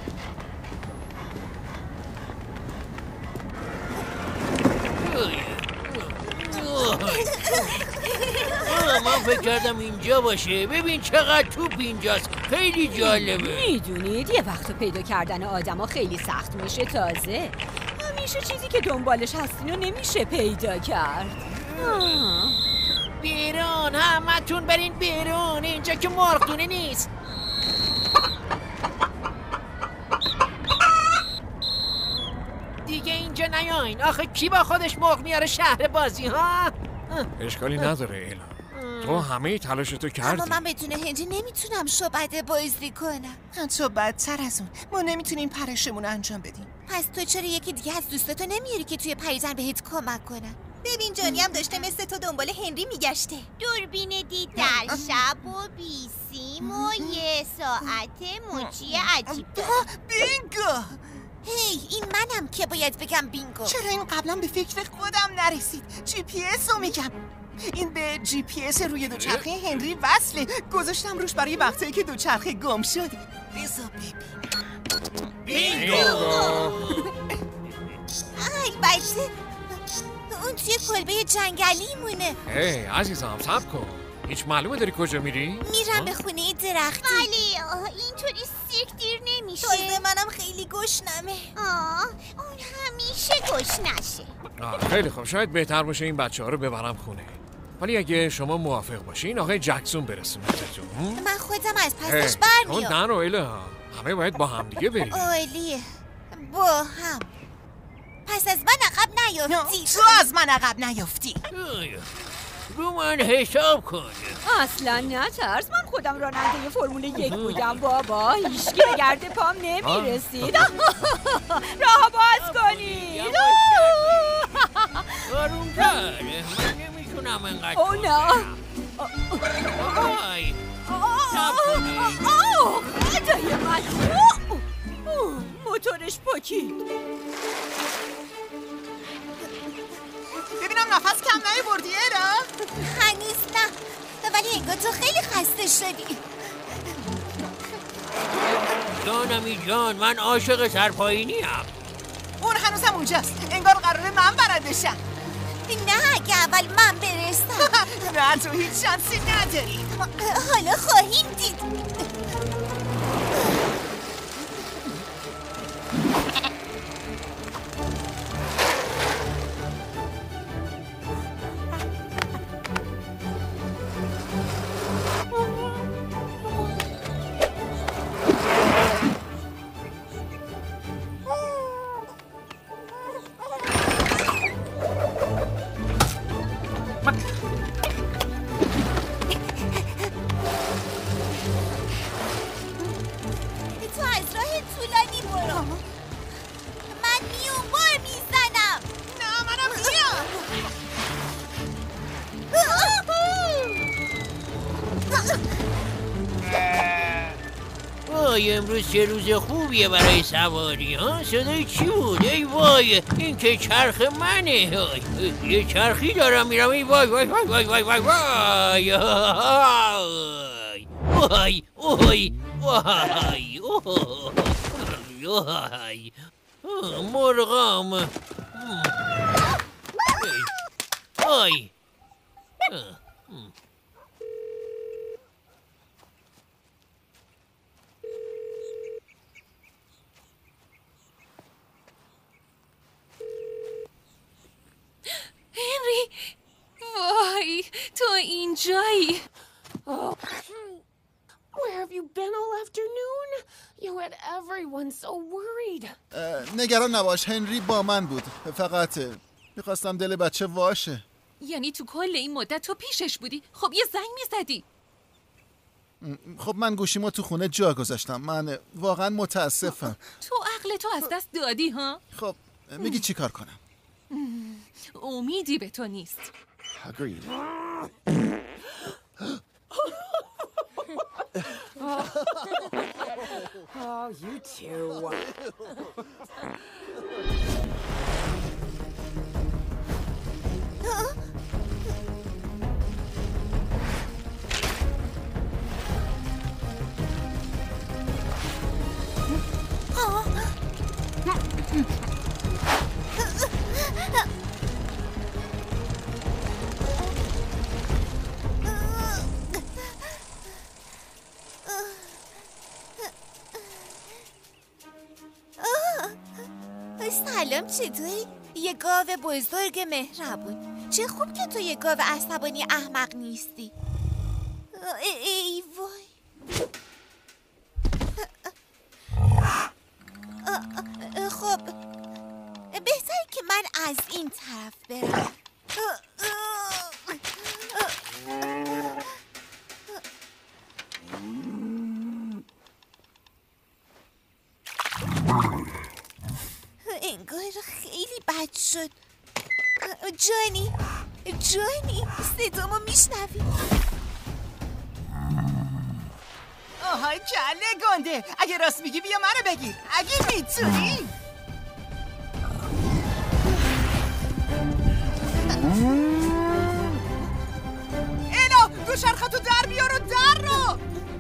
من فکر کردم اینجا باشه. ببین چقدر توپ اینجاست. خیلی جالبه. میدونید یه وقت پیدا کردن آدم ها خیلی سخت میشه. تازه همیشه چیزی که دنبالش هستین رو نمیشه پیدا کرد. بیرون، همتون برین بیرون. اینجا که مرغدونه نیست. دیگه اینجا نیاین. آخه کی با خودش مرغ میاره شهر بازی ها؟ اشکالی نداره ایلا، تو همه تلاشتو کردی. اما من بدون هنری نمیتونم شعبده بازی کنم. حتی بدتر از اون ما نمیتونیم پرشمون انجام بدیم. پس تو چرا یکی دیگه از دوستاتو نمیاری که توی پریدن بهت کمک کنن؟ ببین جانی هم داشته مثل تو دنبال هنری میگشته. دوربین دید در شب و بیسیم و یه ساعت مچی عجیب. بینگو! هی این منم که باید بگم بینگو. چرا این قبلا به فکر خودم نرسید؟ جی پی اس رو میگم. این به جی پی اس روی دوچرخه هنری وصله. گذاشتم روش برای وقتایی که دوچرخه گم شد. بذار ببین. بینگو! ای بچه اون توی کلبه جنگلی مونه. هی عزیزم صبر کن. هیچ معلومه داری کجا میری؟ میرم به خونه درختی. ولی اینطوری سیرک دیر نمیشه. تازه منم خیلی گشنمه. آه اون همیشه گشنشه. آه خیلی خوب، شاید بهتر باشه این بچه ها رو ببرم خونه. ولی اگه شما موافق باشین آقای جکسون برسونتتون. من خودم از پسش برمیام. اون نه رو ایلا، همه باید با هم دیگه بریم. عالیه با هم. پس از من عقب نیافتی. تو از من عقب نیافتی. رو من حساب کن. اصلا نترس، من خودم راننده فرمول یک بودم بابا. هیچکی به گرد پام نمیرسید. راه باز کنید. آرومتر، من نمیتونم انقدر. او نه. آی خدای من، موتورش پاکید. ببینم نفس کم نیاوردی ایرا؟ هنوز نه، ولی انگار تو خیلی خسته شدی. جانمی جان، من عاشق سرپایینی ام. اون هنوزم اونجاست. انگار قراره من برنده شم. نه اگه اول من برسم. نه تو هیچ شانسی نداری. حالا خواهیم دید. امروز چه روز خوبیه برای سواری ها؟ صدای چی بود؟ ای وای این که چرخ منه. یه چرخی دارم میرم. ای وای وای وای وای وای وای وای وای وای وای وای مرغام. وای هنری، وای تو اینجایی. Oh. Where have you been all afternoon? You had everyone so worried. نگران نباش، هنری با من بود. فقط میخواستم دل بچه واشه. یعنی تو کل این مدت تو پیشش بودی؟ خب یه زنگ میزدی. خب من گوشیمو تو خونه جا گذاشتم. من واقعا متاسفم. تو عقل تو از دست دادی ها؟ خب میگی چی کار کنم؟ امیدی به تو نیست. Agreed. Oh, you too. سلام، چطوری؟ یه گاو بزرگ مهربون. چه خوب که تو یه گاو عصبانی احمق نیستی. ای, ای وای. خب بهتره که من از این طرف برم. انگار خیلی بد شد. جانی جانی صدامو میشنوی؟ آهای کله گنده، اگه راست میگی بیا منو بگیر اگه میتونی. اینا دو شرختو در بیار و در رو.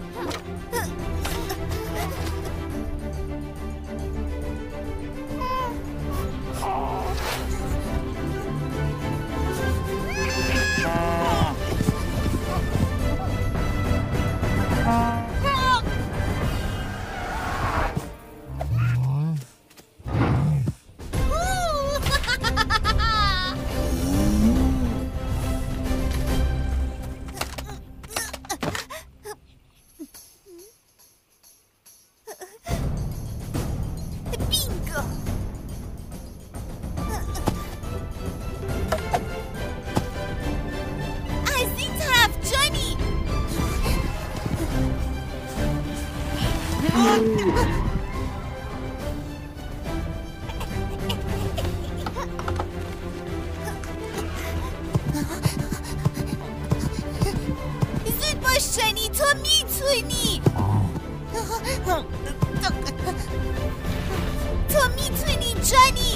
زود باش جانی، تو میتونی. تو میتونی جانی.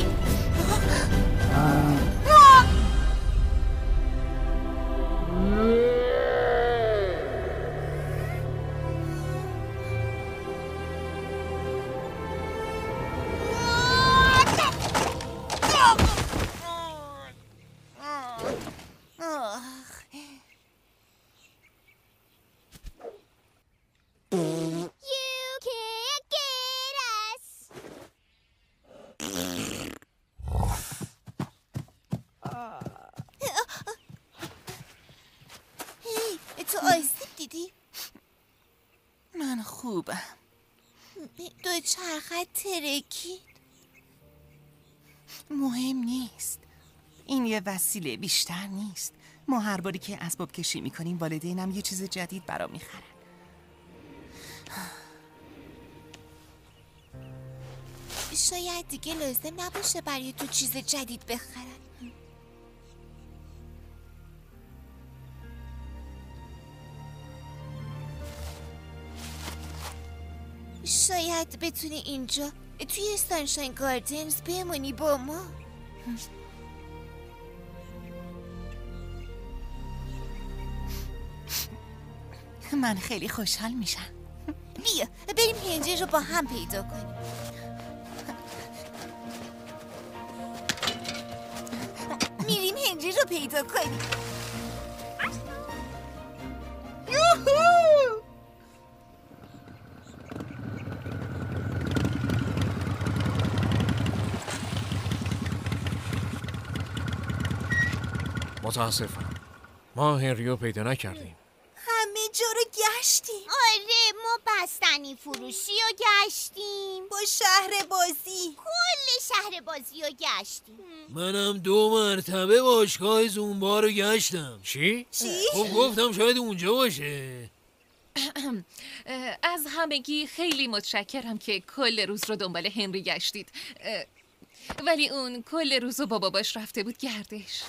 تو آسیب دیدی؟ من خوبم. دو چرخت ترکید. مهم نیست. این یه وسیله بیشتر نیست. ما هر باری که اسباب کشی میکنیم والدینم یه چیز جدید برام میخرن. شاید دیگه لازم نباشه برای تو چیز جدید بخرن. شاید شاید بتونی اینجا توی سانشاین گاردنز بمونی با ما. من خیلی خوشحال میشم. بیا بریم هنری رو با هم پیدا کنیم. میریم هنری رو پیدا کنیم. یوهو! متاسفم ما هنریو پیدا نکردیم. همه جا رو گشتیم. آره ما بستنی فروشی رو گشتیم، با شهر بازی، کل شهر بازی رو گشتیم. منم دو مرتبه باشگاه زومبا رو گشتم. چی؟ چی؟ خب گفتم شاید اونجا باشه. از همگی خیلی متشکرم که کل روز رو دنبال هنری گشتید، ولی اون کل روز رو با باباش رفته بود گردش.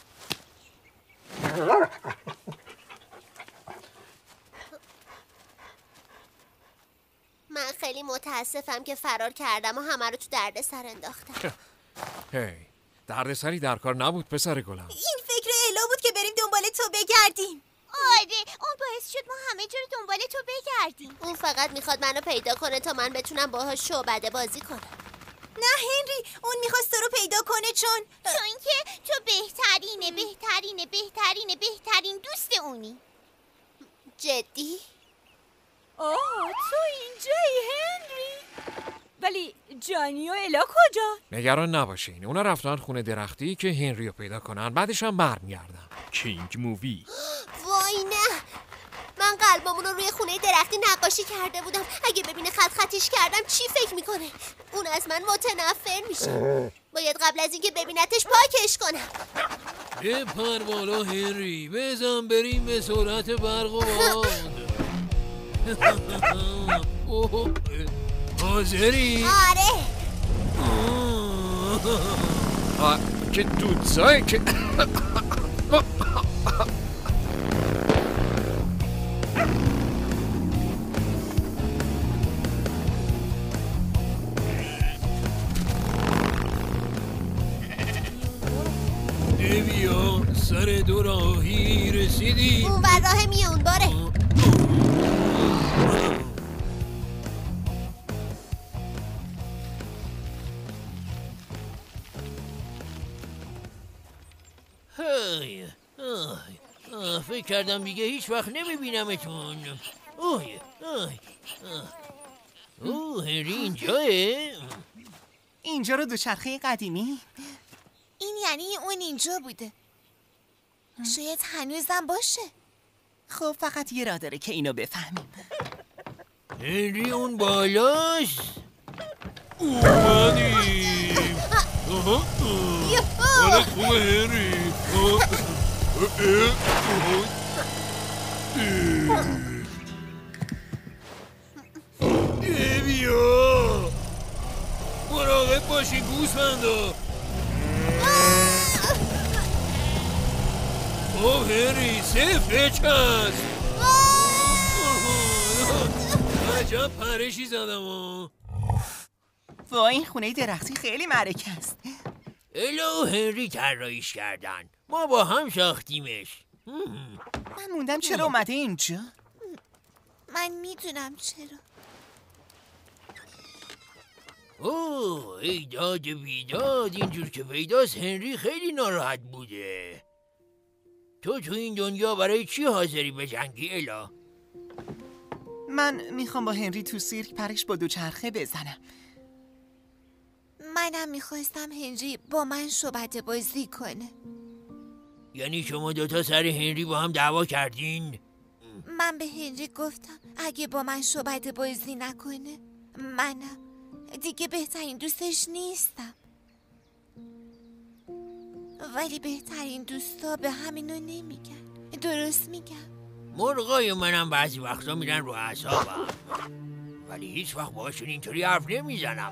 من خیلی متاسفم که فرار کردم و همه رو تو درد سر انداختم. هی دردسری در کار نبود پسر گلم. این فکر الا بود که بریم دنبال تو بگردیم. آره اون باعث شد ما همه جا رو دنبال تو بگردیم. اون فقط میخواد منو پیدا کنه تا من بتونم باهاش شعبده بازی کنم. نه هنری، اون میخواست تو رو پیدا کنه چون چون که تو بهترینه بهترینه بهترینه بهترین دوست اونی. جدی؟ آه تو اینجایی هنری؟ ولی جانی و الا کجا؟ نگران نباشین، اونا رفتن خونه درختی که هنریو پیدا کنن، بعدش هم برمیگردن. کینگ مووی. وای نه، من قلبمون رو روی خونه درختی نقاشی کرده بودم. اگه ببینه خط خطیش کردم چی فکر میکنه؟ اون از من متنفر میشه. باید قبل از اینکه ببینتش پاکش کنم. بپر بالا هنری، بزن بریم به سرعت برق و باد. حاضری؟ آره. آه که دوتسایی که نبیا سر دو راهی رسیدی. اون بر راه میون باره. های آه آه فکر کردم دیگه هیچ وقت نمیبینمتون. اوه آه اوه هنری اینجاه؟ اینجا رو دوچرخه قدیمی؟ این یعنی اون اینجا بوده. شاید هنوزم باشه. خب فقط یه راه داره که اینو بفهمیم. هنری اون بالاست. اومدیم. حالت خوبه هنری؟ بیا مراقب باشین گوسفندا. اوه هنری سفره چست. عجب پرشی زدم. با این خونه درختی خیلی معرکه است. الا و هنری طراحیش کردن، ما با هم ساختیمش. من موندم چرا اومده اینجا؟ من میدونم چرا. اوه ایداد بیداد، اینجور که پیداست هنری خیلی ناراحت بوده. تو تو این دنیا برای چی حاضری بجنگی الا؟ من میخوام با هنری تو سیرک پرش با دوچرخه بزنم. منم میخواستم هنری با من شعبده بازی کنه. یعنی شما دوتا سر هنری با هم دعوا کردین؟ من به هنری گفتم اگه با من شعبده بازی نکنه منم دیگه بهترین دوستش نیستم. ولی بهترین دوستا به همینو نمیگن. درست میگم؟ مرغای منم بعضی وقتا میرن رو اعصابم، ولی هیچ وقت باشون اینطوری حرف نمیزنم.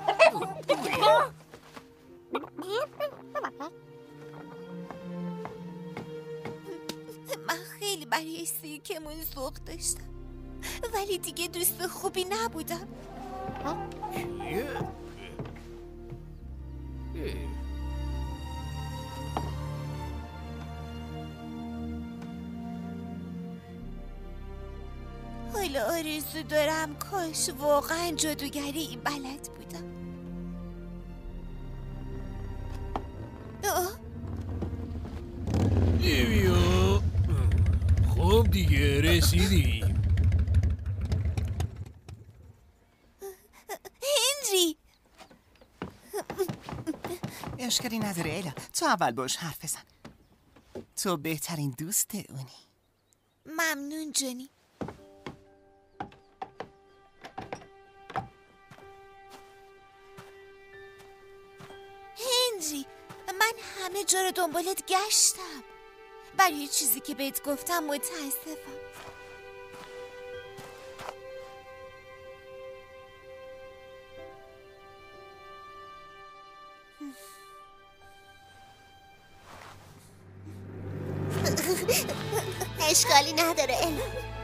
من خیلی برای سیرکمون ذوق داشتم، ولی دیگه دوست خوبی نبودم. حالا آرزو دارم کاش واقعا جادوگری این بلد بودم. لیویا خب دیگه رسیدیم. هنری اشکالی نداره الا، تو اول باش حرف بزن. تو بهترین دوست اونی. ممنون جونی. هنری من همه جا رو دنبالت گشتم. برای چیزی که بهت گفتم متاسفم. اشکالی نداره الا.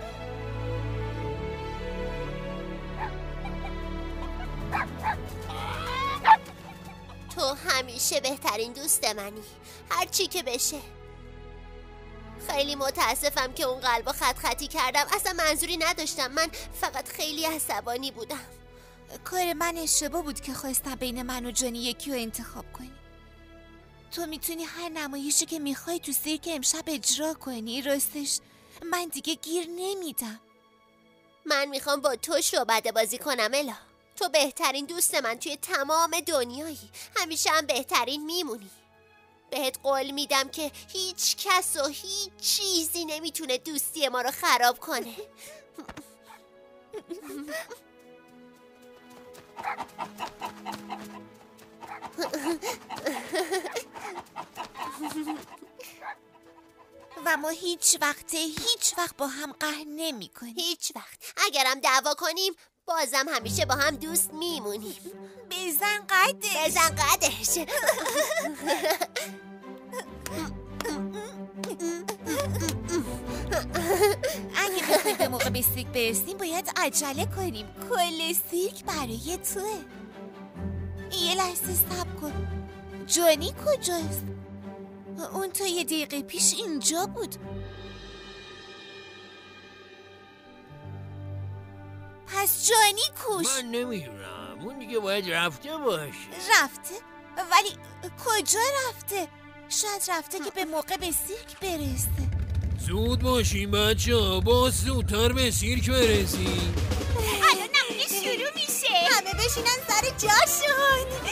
تو همیشه بهترین دوست منی، هر چی که بشه. خیلی متاسفم که اون قلبو خط خطی کردم. اصلا منظوری نداشتم، من فقط خیلی عصبانی بودم. کار من اشتباه بود که خواستم بین من و جانی یکی رو انتخاب کنی. تو میتونی هر نمایشی که میخوای تو سیرک امشب اجرا کنی. راستش من دیگه گیر نمیدم. من میخوام با تو شعبده بازی کنم الا. تو بهترین دوست من توی تمام دنیایی. همیشه هم بهترین میمونی. بهت قول میدم که هیچ کس و هیچ چیزی نمیتونه دوستی ما رو خراب کنه. و ما هیچ وقت هیچ وقت با هم قهر نمی کنیم. هیچ وقت. اگرم دعوا کنیم بازم همیشه با هم دوست میمونیم. بزن قدش. بزن قدش. اگه بخوایم به موقع به سیرک برسیم باید عجله کنیم. کل سیرک برای توه. یه لحظه صبر کن. جانی کجاست؟ اون تا یه دقیقه پیش اینجا بود. پس جانی کوش؟ من نمیدونم، اون دیگه باید رفته باشه. رفته؟ ولی کجا رفته؟ شاید رفته که به موقع به سیرک برسه. زود باشیم بچه ها، باز زودتر به سیرک برسیم. الان نمونه شروع میشه. همه بشینن سر جاشون.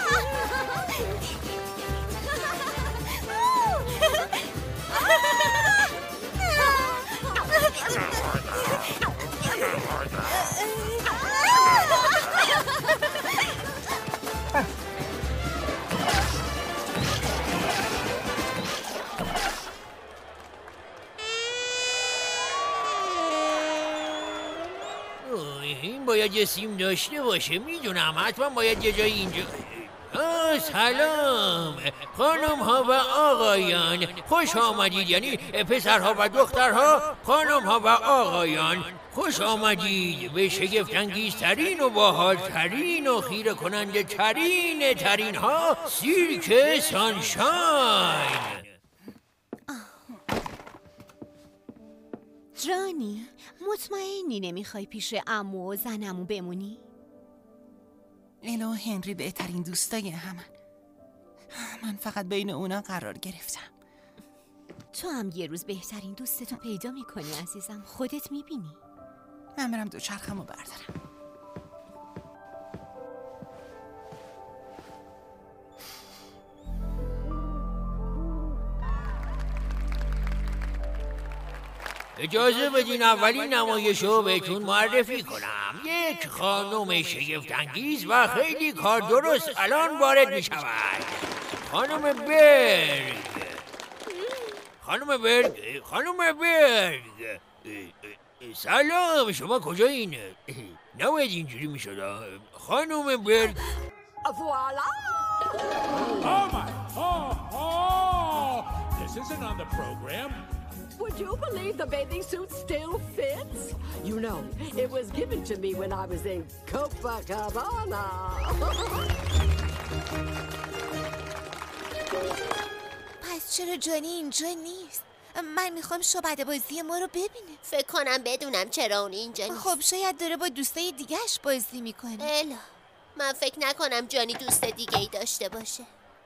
این باید یه سیم داشته باشه. میدونم حتما باید یه جایی اینجا. آه سلام خانم ها و آقایان، خوش آمدید. یعنی پسرها و دخترها، خانم ها و آقایان، خوش آمدید به شگفت‌انگیزترین و باحالترین و خیره کننده ترین ترین ها، سیرک سانشاین. جانی مطمئنی نمیخوای پیش عمو و زنمو بمونی؟ الا و هنری بهترین دوستای همن. من فقط بین اونا قرار گرفتم. تو هم یه روز بهترین دوستتو پیدا میکنی عزیزم، خودت میبینی. من برم دوچرخمو بردارم. اجازه بدین اولین نمایشو بهتون معرفی کنم. یک خانم شگفت‌انگیز و خیلی کار درست الان وارد می شود. خانم برگ. خانم برگ. خانم برگ. سلام، شما کجایین؟ نباید اینجوری می شد. خانم برگ. Voila! Oh my! Oh, oh! This isn't on the program. Would you believe the bathing suit still fits? You know, it was given to me when I was in Copacabana. پس چرا جانی اینجا نیست؟ من میخوام شو بعد بازی ما رو ببینه. فکر کنم بدونم چرا اون اینجا نیست. خب شاید داره با دوستای دیگهش بازی میکنه. الا من فکر نکنم جانی دوست دیگه ای داشته باشه.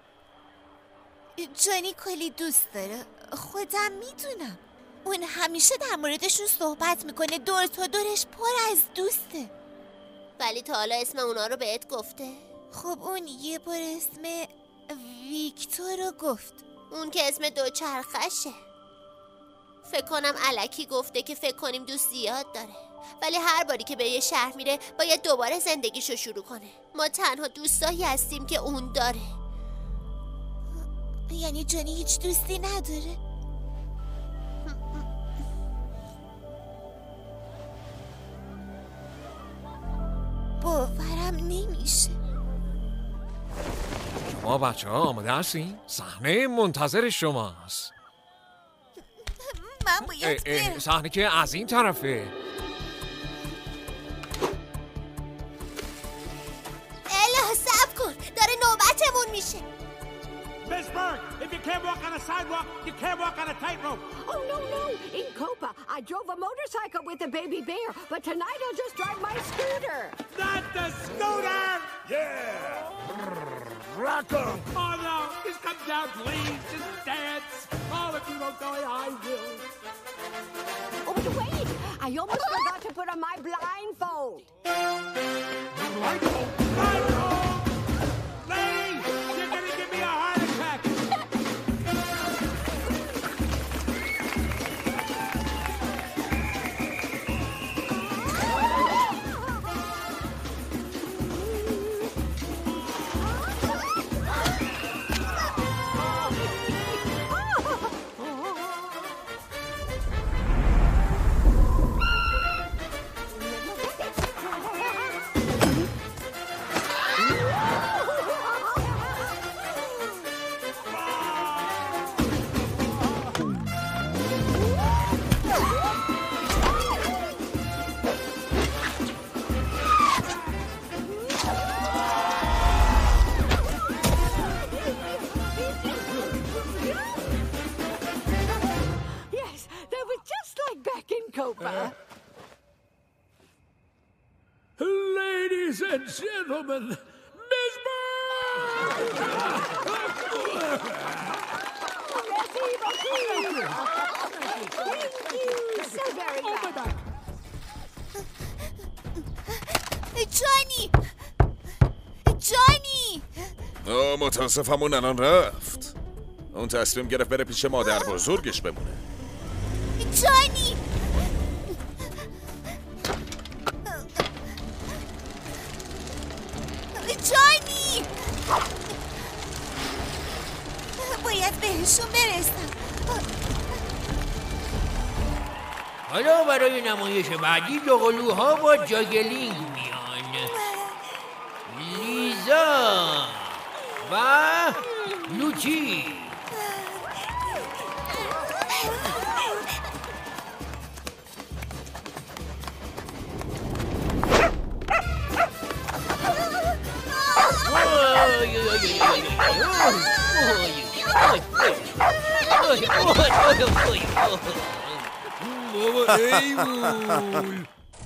جانی کلی دوست داره، خودم میدونم. اون همیشه در موردشون صحبت میکنه، دور تا دورش پر از دوسته. ولی تا حالا اسم اونا رو بهت گفته؟ خب اون یه بار اسم ویکتور رو گفت. اون که اسم دوچرخشه. فکر کنم الکی گفته که فکر کنیم دوست زیاد داره، ولی هر باری که به یه شهر میره باید دوباره زندگیشو شروع کنه. ما تنها دوستایی هستیم که اون داره. یعنی جانی هیچ دوستی نداره؟ باورم نمیشه. شما بچه ها آماده هستین؟ صحنه منتظر شماست. من باید برم. صحنه که از این طرفه. اله صبر کن، داره نوبتمون میشه. Miss Berg, if you can't walk on a sidewalk, you can't walk on a tightrope. Oh, no, no. In Copa, I drove a motorcycle with a baby bear, but tonight I'll just drive my scooter. Not the scooter! Yeah! Rock 'em! Oh, no. Just come down, please. Just dance. Oh, if you don't go, I will. Oh, but wait. I almost forgot to put on my blindfold. Blindfold? Blindfold! Lady, you're going to give me a heart attack. Ladies and gentlemen, Miss Berg! So very much. جانی! جانی! آه متاسفم اون الان رفت. اون تصمیم گرفت بره پیش مادر بزرگش بمونه. جانی! جانی! باید بهشون برسم. حالا برای نمایش بعدی دوقلوها با جاگلینگ میان. لیزا و لوچی. بابا ایمون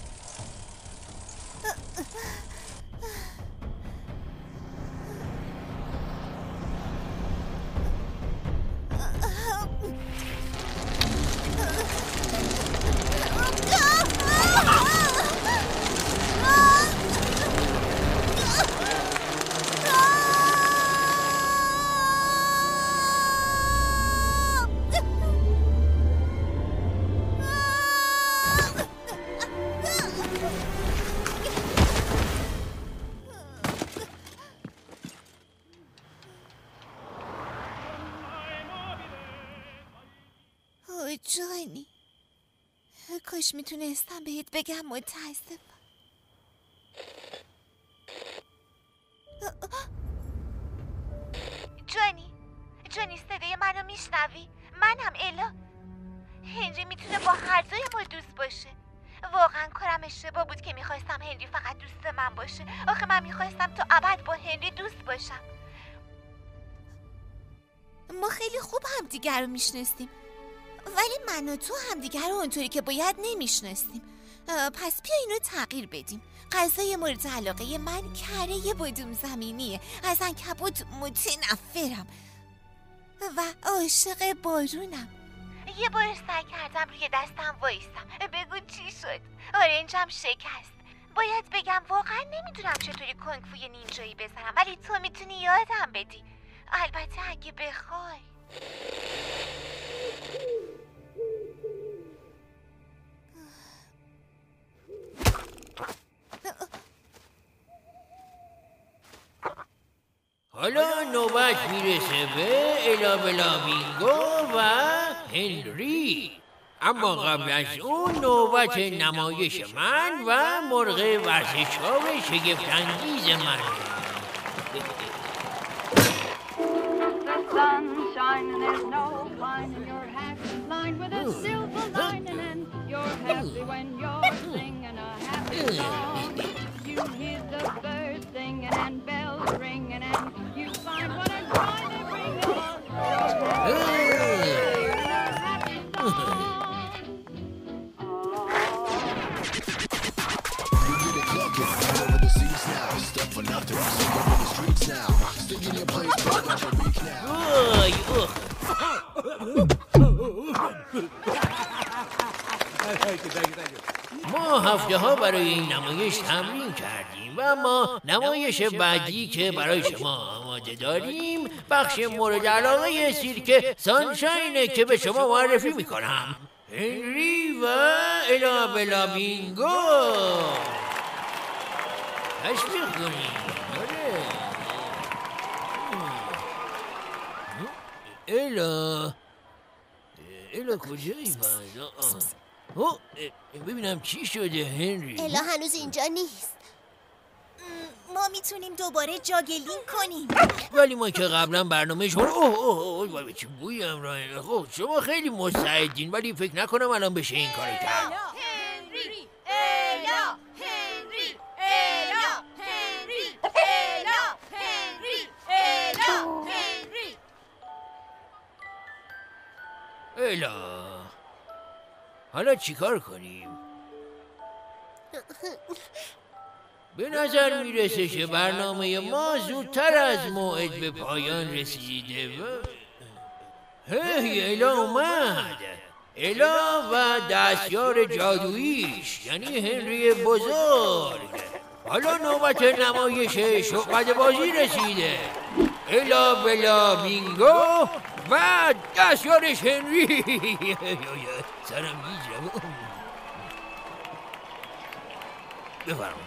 جانی، کاش میتونستم بهت بگم متاسفم. جانی، جانی صدای منو میشنوی؟ منم الا. هنری میتونه با هر دوی ما دوست باشه. واقعا کارم اشتباه بود که میخواستم هنری فقط دوست من باشه. آخه من میخواستم تا ابد با هنری دوست باشم. ما خیلی خوب همدیگر رو میشناسیم، ولی من و تو همدیگر رو اونطوری که باید نمیشناسیم. پس بیا اینو تغییر بدیم. غذای مورد علاقه من کره بادوم زمینیه. از عنکبوت متنفرم و عاشق بارونم. یه بار سعی کردم روی دستم وایستم. بگو چی شد؟ آرنجم شکست. باید بگم واقعا نمیدونم چطوری کنگ فوی نینجایی بزنم، ولی تو میتونی یادم بدی. البته اگه بخوای. حالا نوبت میرسه به الا بلامینگو و هنری. اما قبل از اون نوبت نمایش من و مرغ ورزشکار شگفت‌انگیز من. ما هفته ها برای این نمایش تمرین کردیم و اما نمایش بعدی که برای شما آماده داریم بخش مورد علاقه سیرک سانشاینه که به شما معرفی میکنم. هنری و الا بلامینگو. تشویق کنیم. الا الا کجایی باید؟ ببینم چی شده هنری؟ الا هنوز اینجا نیست. ما میتونیم دوباره جاگلین کنیم. ولی ما که قبلا برنامه شما اوه اوه اوه چه بویی هم راه. خب شما خیلی مستعدین، ولی فکر نکنم الان بشه این کارو کرد. هنری الا هنری الا هنری الا هنری الا هنری الا حالا چیکار کنیم؟ به نظر میرسه که برنامه ما زودتر از موعد به پایان رسیده و هی الا اومد. الا و دستیار جادوییش یعنی هنری بزرگ. حالا نوبت نمایش شعبده بازی رسیده. الا بلامینگو و دستیارش هنری. سرم میجرم. بفرمایید.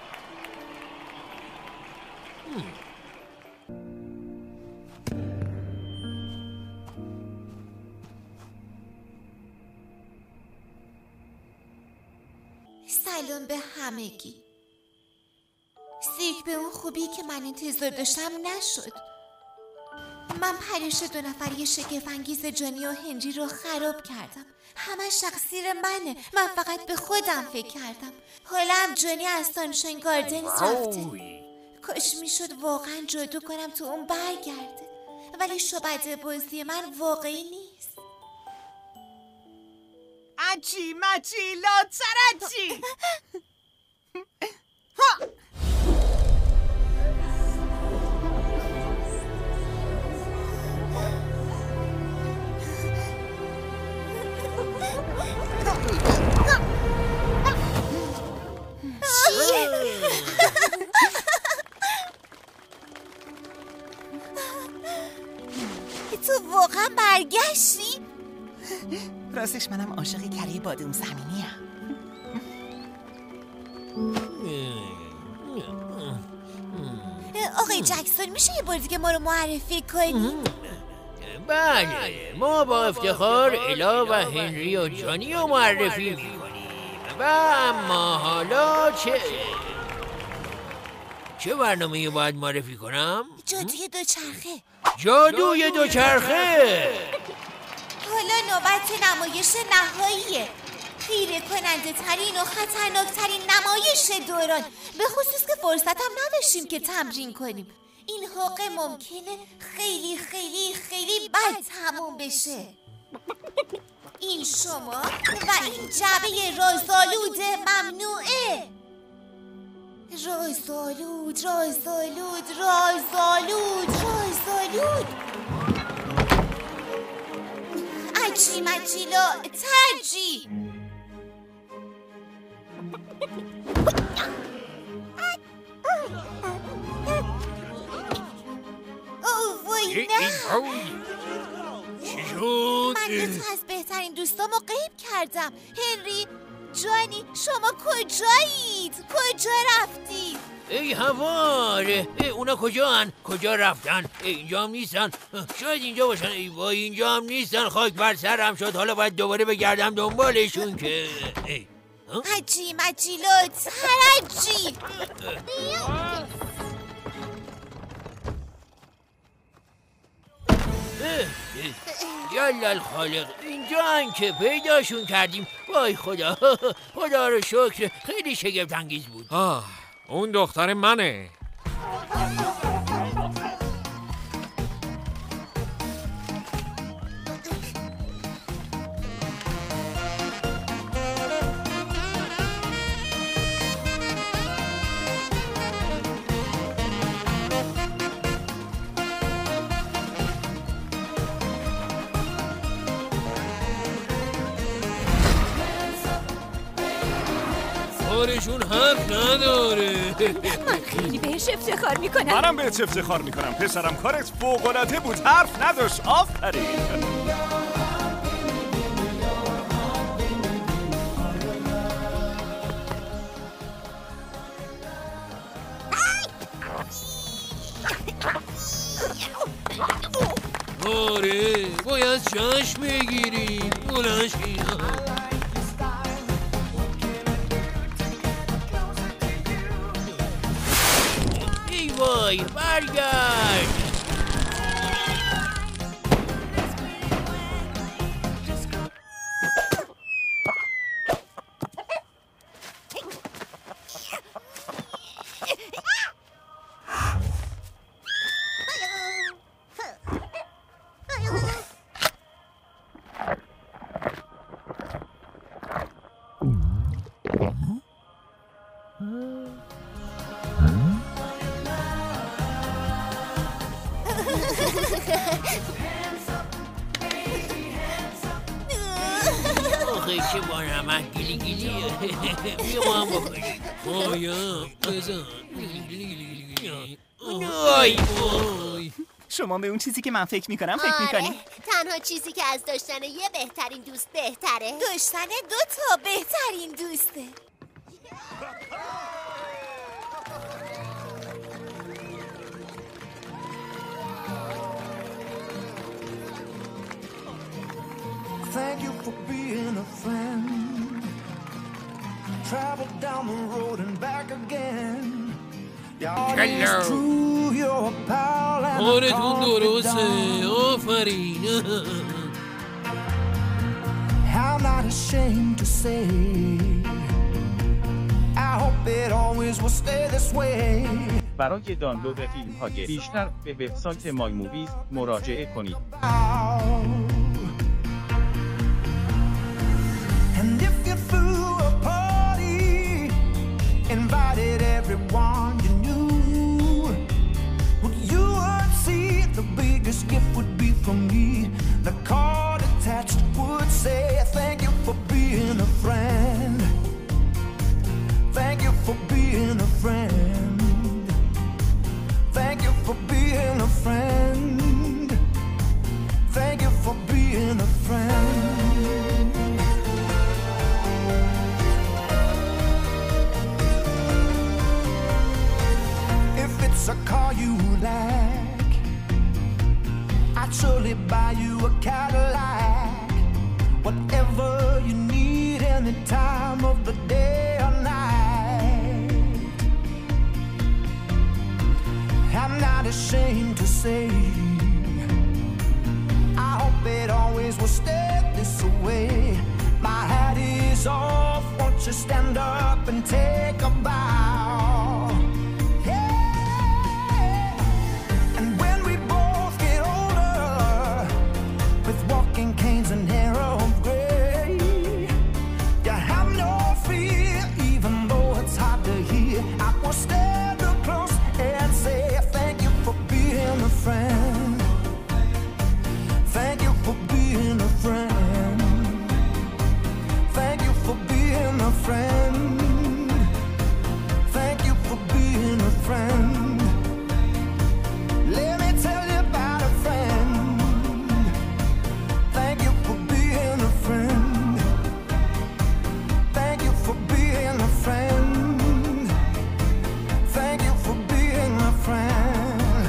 سلام به همگی. سیرک به اون خوبی که من انتظار داشتم نشد. من پریش دو نفری شگفت‌انگیز جانی و هنری رو خراب کردم. همه تقصیر منه. من فقط به خودم فکر کردم. حالا هم جانی از سانشاین گاردنز رفته. کاش میشد واقعا جادو کنم تو اون برگرده، ولی شعبده بازی من واقعی نیست. اچی مچی لاترچی. تو واقعا برگشتی؟ راستش منم عاشق کره بادوم زمینیم. آقای جکسون میشه یه بار دیگه ما رو معرفی کنی؟ بله، ما با افتخار الا و هنری و جانی رو معرفی میکنیم. و اما حالا چه چه برنامه باید معرفی کنم؟ جادوی دوچرخه. جادوی دوچرخه حالا نوبت نمایش نهاییه. خیره کننده ترین و خطرناک ترین نمایش دوران، به خصوص که فرصت هم نداشتیم که تمرین کنیم. این حقه ممکنه خیلی خیلی خیلی بد تموم بشه. این شما و این جعبه رازآلود ممنوعه. رازآلود رازآلود رازآلود رازآلود عجی مجیلا ترجی. اوه وای نه، من دو تا از بهترین دوستامو غیب کردم. هنری، جانی، شما کجایید؟ کجا رفتید؟ ای هواره، ای اونا کجا هن؟ کجا رفتن؟ ای اینجا هم نیستن. شاید اینجا باشن. ای وای اینجا هم نیستن. خاک بر سرم شد. حالا باید دوباره بگردم دنبالشون که ای عجی مجیلا ترجی. جلال خالق، اینجا هن که پیداشون کردیم. وای خدا، خدا رو شکر، خیلی شگفت انگیز بود. آه، اون دختر منه. کارشون حق نداره. من خیلی بهش افتخار میکنم. منم بهت افتخار میکنم پسرم، کارت فوق‌العاده بود، حرف نداشت. آفرین. آره باید جشن بگیریم. بلنشی ای وای برگرد. آخه چه بانمک گلی گلیه. بیا ما هم بکنیم. آیا بزن. وای وای. شما به اون چیزی که من فکر میکنم فکر میکنی؟ آره، تنها چیزی که از داشتن یه بهترین دوست بهتره داشتن دو تا بهترین دوسته. Thank you for being a friend. Travel down the road and back again. Hello. آرتون درسته. آفرین. I'm not ashamed to say I hope it always will stay this way. برای دانلود فیلم های بیشتر به وبسایت مای موویز مراجعه کنید. And if you threw a party, invited everyone you knew, what you would see, the biggest gift would be from me. The card attached would say, thank you for being a friend. Thank you for being a friend. Thank you for being a friend. Thank you for being a friend. A car you like, I'd surely buy you a Cadillac. Whatever you need any time of the day or night. I'm not ashamed to say I hope it always will stay away. My hat is off, won't you stand up and take a bow? Yeah. And when we both get older, with walking canes and hair of gray, you have no fear, even though it's hard to hear. I will stand up close and say thank you for being a friend. Thank you for being a friend. Thank you for being a friend. Thank you for being a friend. Let me tell you about a friend. Thank you for being a friend. Thank you for being a friend. Thank you for being a friend.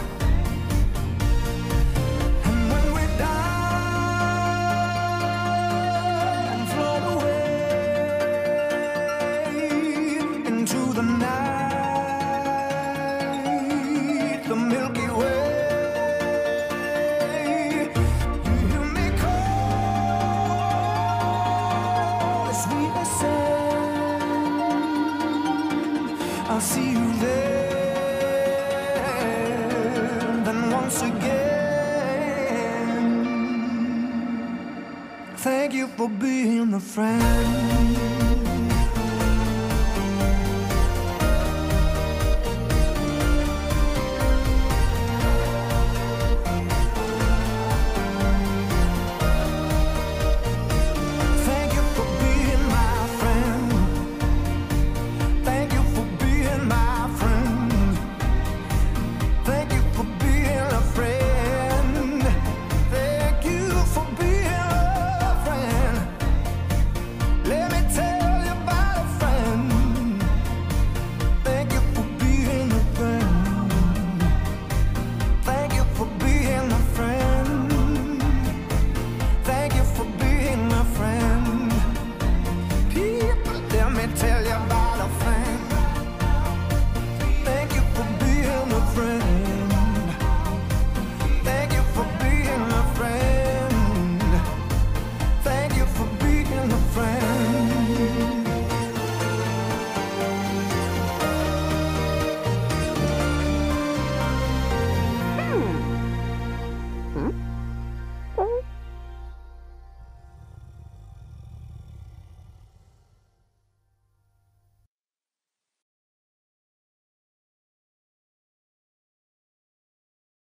And when we die and float away into the night, the Milky Way, you hear me call as we ascend. I'll see you there. Then once again, thank you for being a friend.